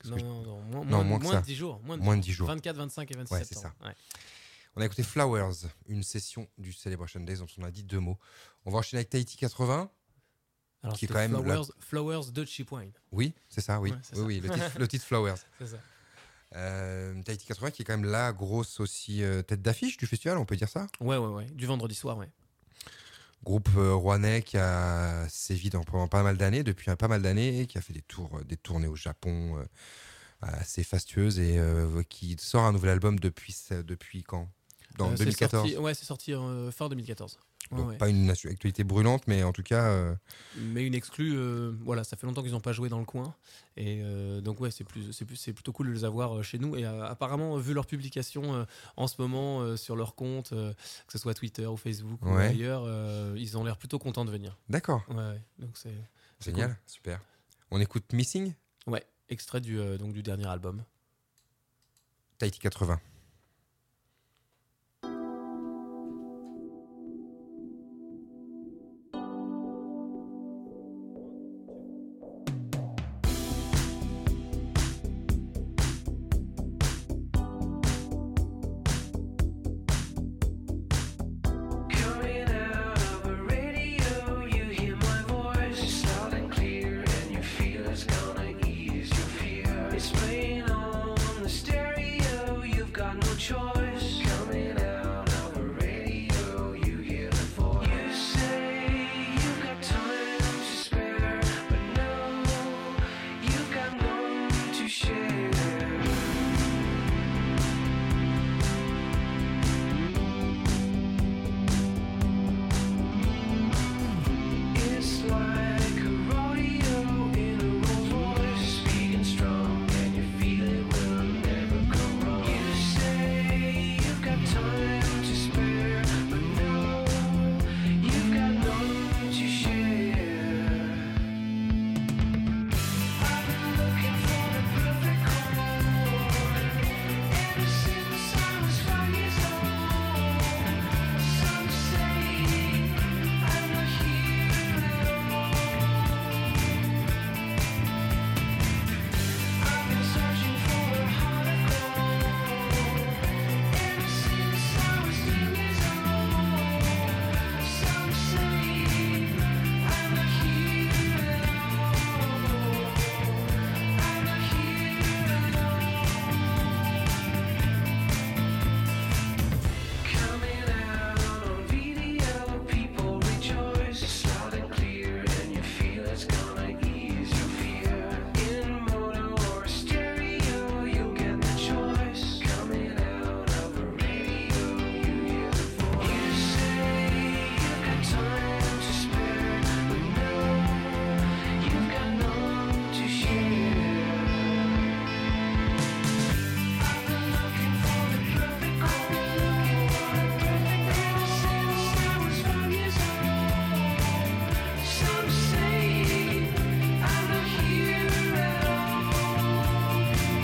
Moins que ça. de 10 jours. Moins de 10 jours. 24, 25 et 26 Ouais, c'est septembre. Ouais. On a écouté Flowers, une session du Celebration Days dont on a dit 2 mots. On va enchaîner avec Tahiti 80. Alors, Qui est c'était quand même Flowers de Cheap Wine. Oui, c'est ça, oui. Ouais, c'est oui, ça. oui, le titre Flowers. C'est ça. Tahiti 80 qui est quand même la grosse aussi tête d'affiche du festival, on peut dire ça. Ouais. Du vendredi soir, ouais. Groupe rouennais qui a sévi pendant pas mal d'années, depuis pas mal d'années, qui a fait des tournées au Japon assez fastueuses et qui sort un nouvel album depuis quand dans 2014. C'est sorti fin 2014. Donc, Ouais. pas une actualité brûlante, mais en tout cas, Mais une exclue, voilà, ça fait longtemps qu'ils n'ont pas joué dans le coin. Et donc, ouais, c'est plutôt cool de les avoir chez nous. Et apparemment, vu leurs publications en ce moment sur leur compte, que ce soit Twitter ou Facebook ou Ouais. ailleurs, ils ont l'air plutôt contents de venir. d'accord. Ouais, donc c'est Génial, cool. super. On écoute Missing, Ouais, extrait donc du dernier album. Tahiti 80. Coming out of a radio, you hear my voice loud and clear, and you feel it's gonna ease your fear. It's playing on the stereo, you've got no choice. Coming out of a radio, you hear the voice. You say you've got time to spare, but no, you've got none to share. It's like a rodeo in a Rolls Royce, speaking strong, and you feel it will never go wrong. You say you've got time to spare, but no, you've got none to share. I've been looking for the perfect chord ever since I was 5 years old. Some say I'm not here at all. I've been searching for a heart of gold ever since I was 10 years old. Some say I'm not here at all. I'm not here at all. Coming out on video, people rejoice. It's loud and clear, and you feel it's gonna ease your fear. In mono or stereo, you get the choice. Coming out of a radio, you hear the voice. You say you've got time to spare, but no, you've got none to share. I've been looking for the perfect chord ever since I was 5 years old. Some say I'm not here at all.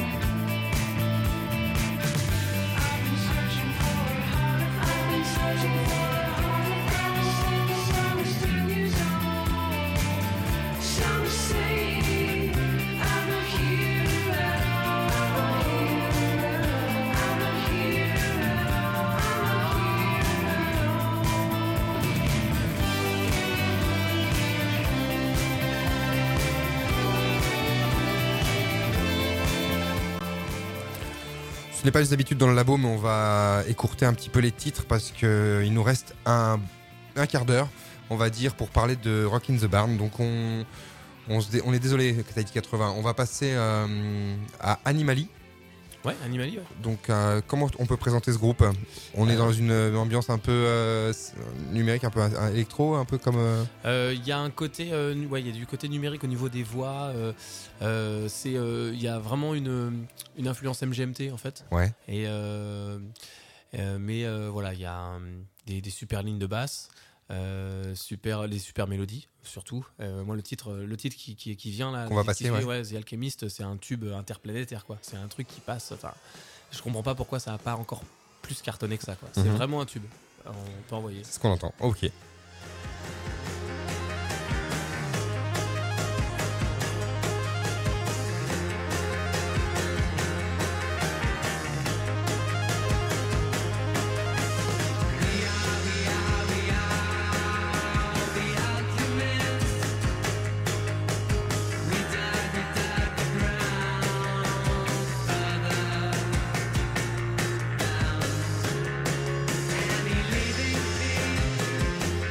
I've been searching for a heart of gold. I've been searching for a heart of gold since I was 10 years old. Some say I'm not here at all. I'm not here at all. Ce n'est pas les habitudes dans le labo, mais on va écourter un petit peu les titres parce qu'il nous reste un quart d'heure, on va dire, pour parler de Rock in the Barn. Donc on est désolé, Tahiti 80. On va passer à Animali. Ouais, Animali, ouais. Donc comment on peut présenter ce groupe ? On est dans une ambiance un peu numérique, un peu électro, un peu comme... Il y a un côté, il y a du côté numérique au niveau des voix. Il y a vraiment une influence MGMT en fait. Ouais. Et voilà, il y a des super lignes de basse, des super mélodies surtout. Moi, le titre qui vient là, Qu'on va passer, ouais. The Alchemist, c'est un tube interplanétaire quoi. C'est un truc qui passe. Enfin, je comprends pas pourquoi ça a pas encore plus cartonné que ça quoi. C'est vraiment un tube. On peut envoyer. C'est ce qu'on entend. Ok. Any living thing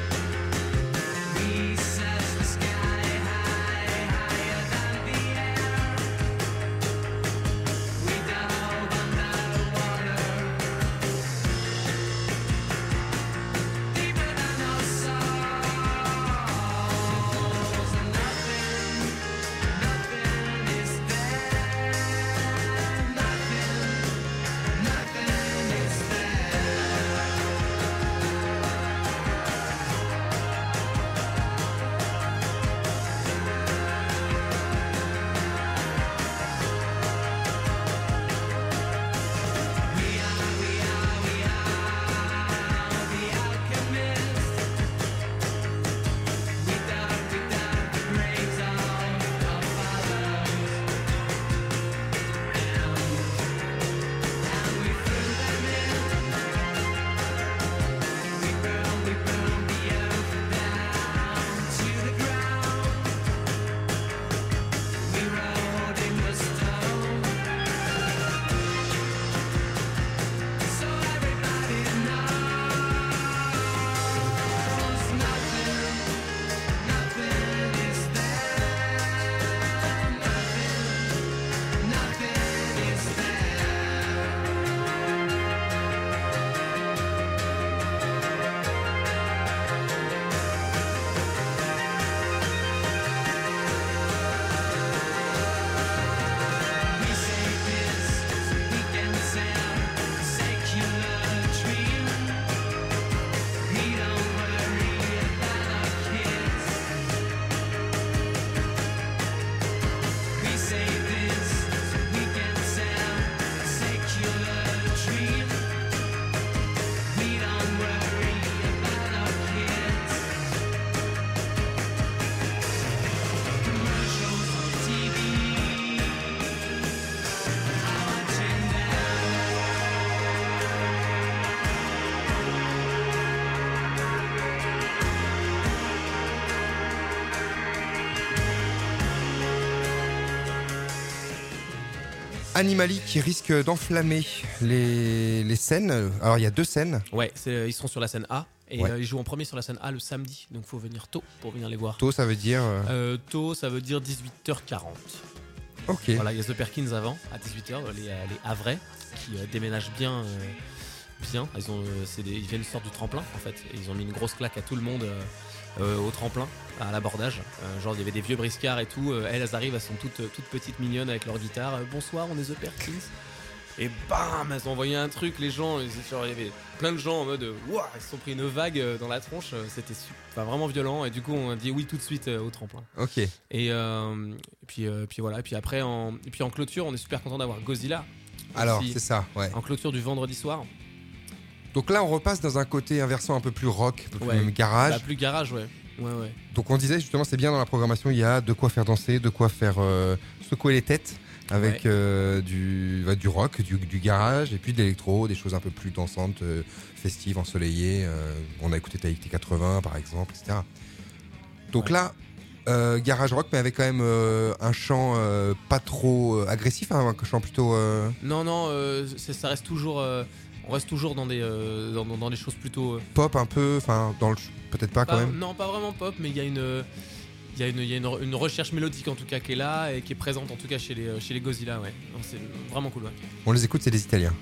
Animali qui risque d'enflammer les scènes. Alors il y a 2 scènes. Ouais, ils seront sur la scène A et Ouais. ils jouent en premier sur la scène A le samedi, donc faut venir tôt pour venir les voir. Tôt, ça veut dire. Tôt, ça veut dire 18h40. Ok. Voilà, il y a The Perkins avant, à 18h, les Havrais, qui déménagent bien. Bien. Ils viennent sortir du tremplin, en fait. Et ils ont mis une grosse claque à tout le monde au tremplin, à l'abordage. Genre, il y avait des vieux briscards et tout. Elles arrivent, elles sont toutes petites mignonnes avec leur guitare. Bonsoir, on est The Perkins. Et bam, elles ont envoyé un truc, les gens, genre, il y avait plein de gens en mode waouh, ils se sont pris une vague dans la tronche, c'était vraiment violent, et du coup on a dit oui tout de suite au tremplin. Ok. Et puis voilà, et puis après en clôture, on est super content d'avoir Godzilla. Alors Aussi, c'est ça, ouais. en clôture du vendredi soir. Donc là on repasse dans un côté inversant un peu plus rock, un peu Ouais. plus garage. Plus garage, ouais. Ouais. Donc on disait justement c'est bien dans la programmation, il y a de quoi faire danser, de quoi faire secouer les têtes avec du rock, du garage et puis de l'électro, des choses un peu plus dansantes, festives, ensoleillées. On a écouté Tahiti 80 par exemple, etc. Donc là, garage rock mais avec quand même un chant pas trop agressif, hein, un chant plutôt... Non, ça reste toujours... on reste toujours dans des choses plutôt... pop un peu, enfin peut-être pas quand même. Non, pas vraiment pop, mais il y a une recherche mélodique en tout cas qui est là et qui est présente en tout cas chez les Godzilla, ouais. Donc, c'est vraiment cool, ouais. On les écoute, c'est des Italiens.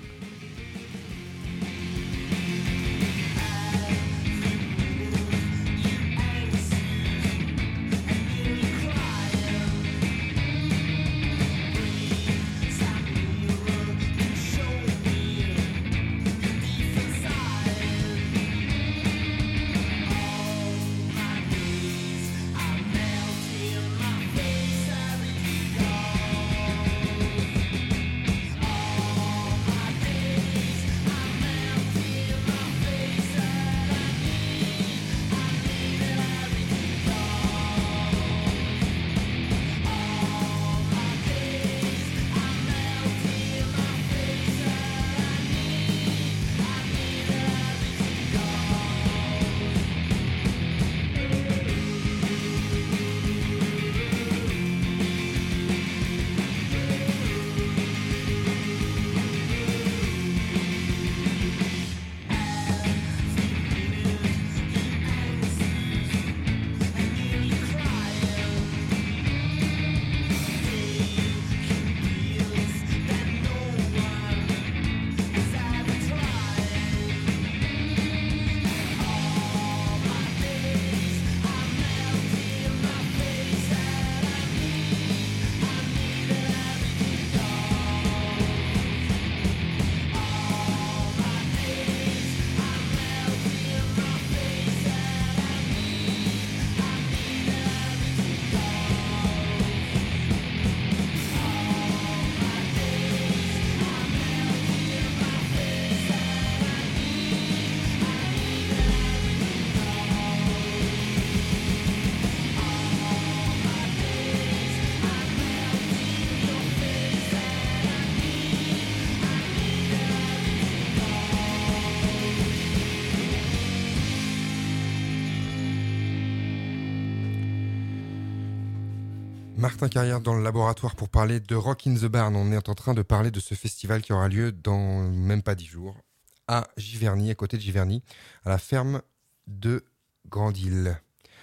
Martin Carrière dans le laboratoire pour parler de Rock in the Barn. On est en train de parler de ce festival qui aura lieu dans même pas 10 jours à Giverny, à côté de Giverny, à la ferme de Grandîle.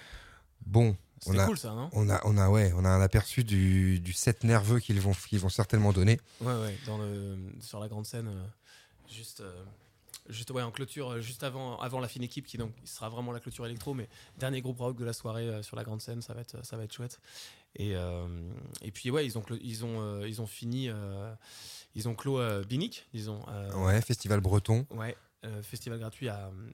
Bon, C'était cool ça, non? on a un aperçu du set nerveux qu'ils vont certainement donner. Ouais, sur la grande scène, juste en clôture, juste avant la fine équipe qui donc il sera vraiment la clôture électro, mais dernier groupe rock de la soirée sur la grande scène, ça va être chouette. Et puis ouais, ils ont fini, ils ont clos Binic, disons. Ouais, festival breton. Ouais. Festival gratuit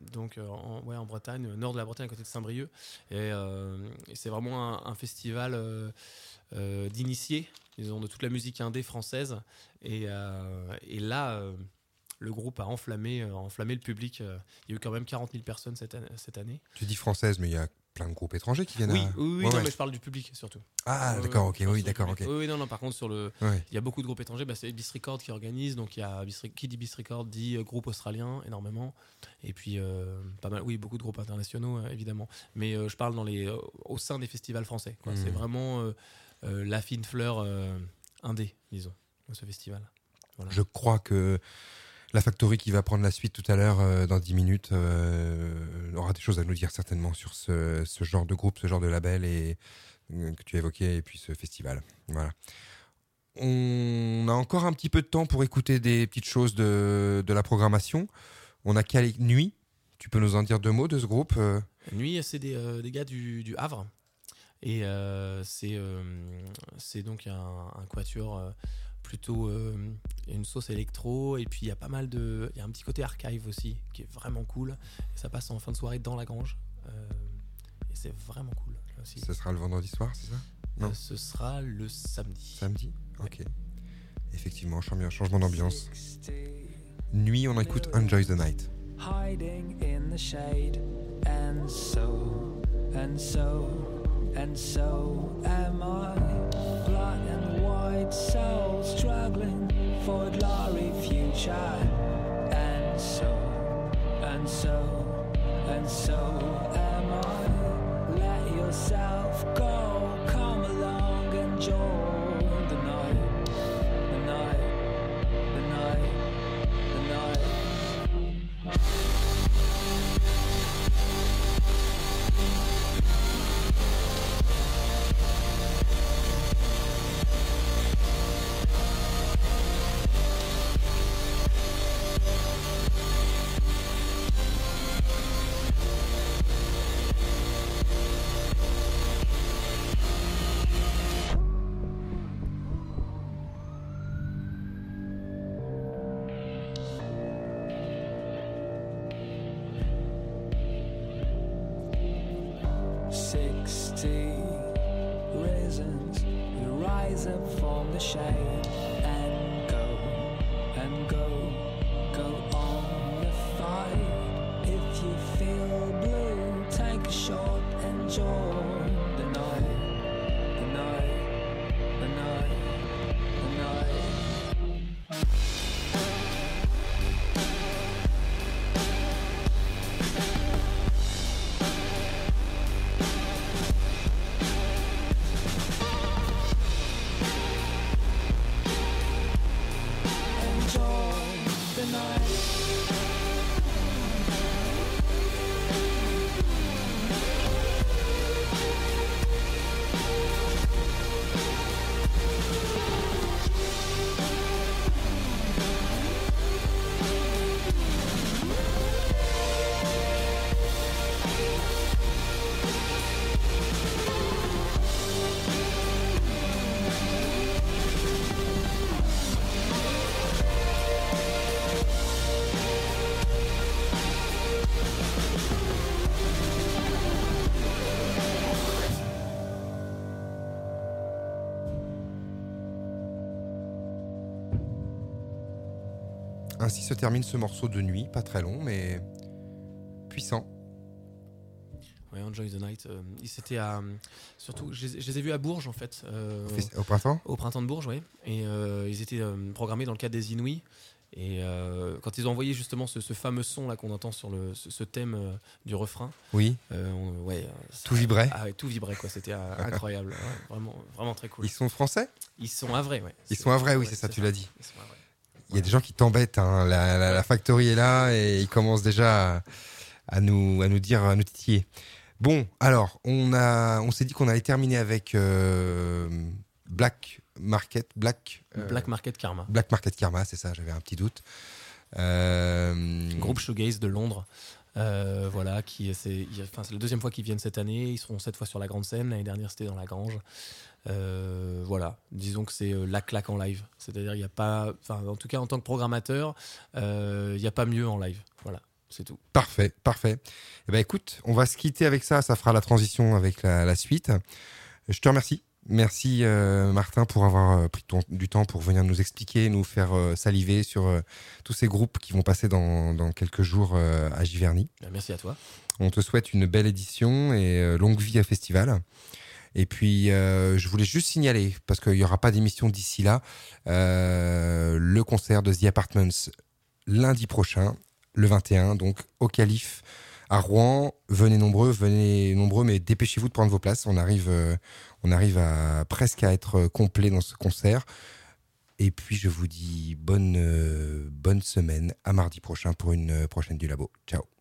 en Bretagne, nord de la Bretagne, à côté de Saint-Brieuc. Et c'est vraiment un festival d'initiés, disons, de toute la musique indé française. Et là, le groupe a enflammé le public. Il y a eu quand même 40 000 personnes cette année. Tu dis française, mais il y a plein de groupes étrangers qui viennent. Oui, Ouais, non, ouais. mais je parle du public surtout. Ah, d'accord, ok, oui, d'accord, ok. Oui, non, par contre, Ouais. il y a beaucoup de groupes étrangers. C'est Beast Record qui organise, donc il y a qui dit Beast Record dit groupe australien énormément, et puis pas mal, oui, beaucoup de groupes internationaux évidemment. Mais je parle au sein des festivals français, quoi. C'est vraiment la fine fleur indé, disons. ce festival. Voilà. Je crois que la Factory qui va prendre la suite tout à l'heure, dans 10 minutes, aura des choses à nous dire certainement sur ce genre de groupe, ce genre de label que tu évoquais, et puis ce festival. Voilà. On a encore un petit peu de temps pour écouter des petites choses de la programmation. On a calé Nuit. Tu peux nous en dire 2 mots de ce groupe Nuit, c'est des gars du Havre. Et c'est donc un quatuor plutôt une sauce électro. Et puis il y a il y a un petit côté archive aussi qui est vraiment cool. Et ça passe en fin de soirée dans la Grange. Et c'est vraiment cool aussi. Ce sera le vendredi soir, c'est ça? Non. Ce sera le samedi. Samedi? Ok. Effectivement, changement d'ambiance. Nuit, on écoute Enjoy the Night. Hiding in the shade, and so am I. Black and white soul struggling for a glory future, and so am I. Let yourself go, come along and join the night, the night, the night, the night. Reasons you rise up from the shade and go on the fight. If you feel blue, take a shot and join the night, the night, the night, the night. Ainsi se termine ce morceau de Nuit, pas très long, mais puissant. Ouais, Enjoy the Night. C'était surtout, je les ai vus à Bourges en fait. Au printemps? Au printemps de Bourges, oui. Et ils étaient programmés dans le cadre des Inouïs. Et quand ils ont envoyé justement ce fameux son là qu'on entend sur ce thème du refrain, oui, tout vibrait. Ah ouais, tout vibrait quoi. C'était incroyable, ouais, vraiment, vraiment très cool. Ils sont français? Ils sont havrais, ouais. Ils sont havrais, oui, c'est ça, tu l'as dit. Ils sont havrais. Il y a des gens qui t'embêtent, hein. La Factory est là et ils commencent déjà à nous titiller. Bon, alors, on s'est dit qu'on allait terminer avec Black Market Karma. Black Market Karma, c'est ça, j'avais un petit doute. Groupe shoegaze de Londres. Voilà, c'est la deuxième fois qu'ils viennent cette année. Ils seront cette fois sur la grande scène. L'année dernière, c'était dans la Grange. Voilà, disons que c'est la claque en live. C'est-à-dire, il n'y a pas, en tout cas en tant que programmateur, il n'y a pas mieux en live. Voilà, c'est tout. Parfait. Eh ben, écoute, on va se quitter avec ça. Ça fera la transition avec la suite. Je te remercie. Merci Martin pour avoir pris du temps pour venir nous expliquer, nous faire saliver sur tous ces groupes qui vont passer dans quelques jours à Giverny. Merci à toi. On te souhaite une belle édition et longue vie à festival. Et puis je voulais juste signaler, parce qu'il n'y aura pas d'émission d'ici là, le concert de The Apartments lundi prochain, le 21, donc au Calife à Rouen. Venez nombreux, mais dépêchez-vous de prendre vos places. On arrive presque à être complet dans ce concert. Et puis je vous dis bonne semaine, à mardi prochain pour une prochaine du Labo. Ciao.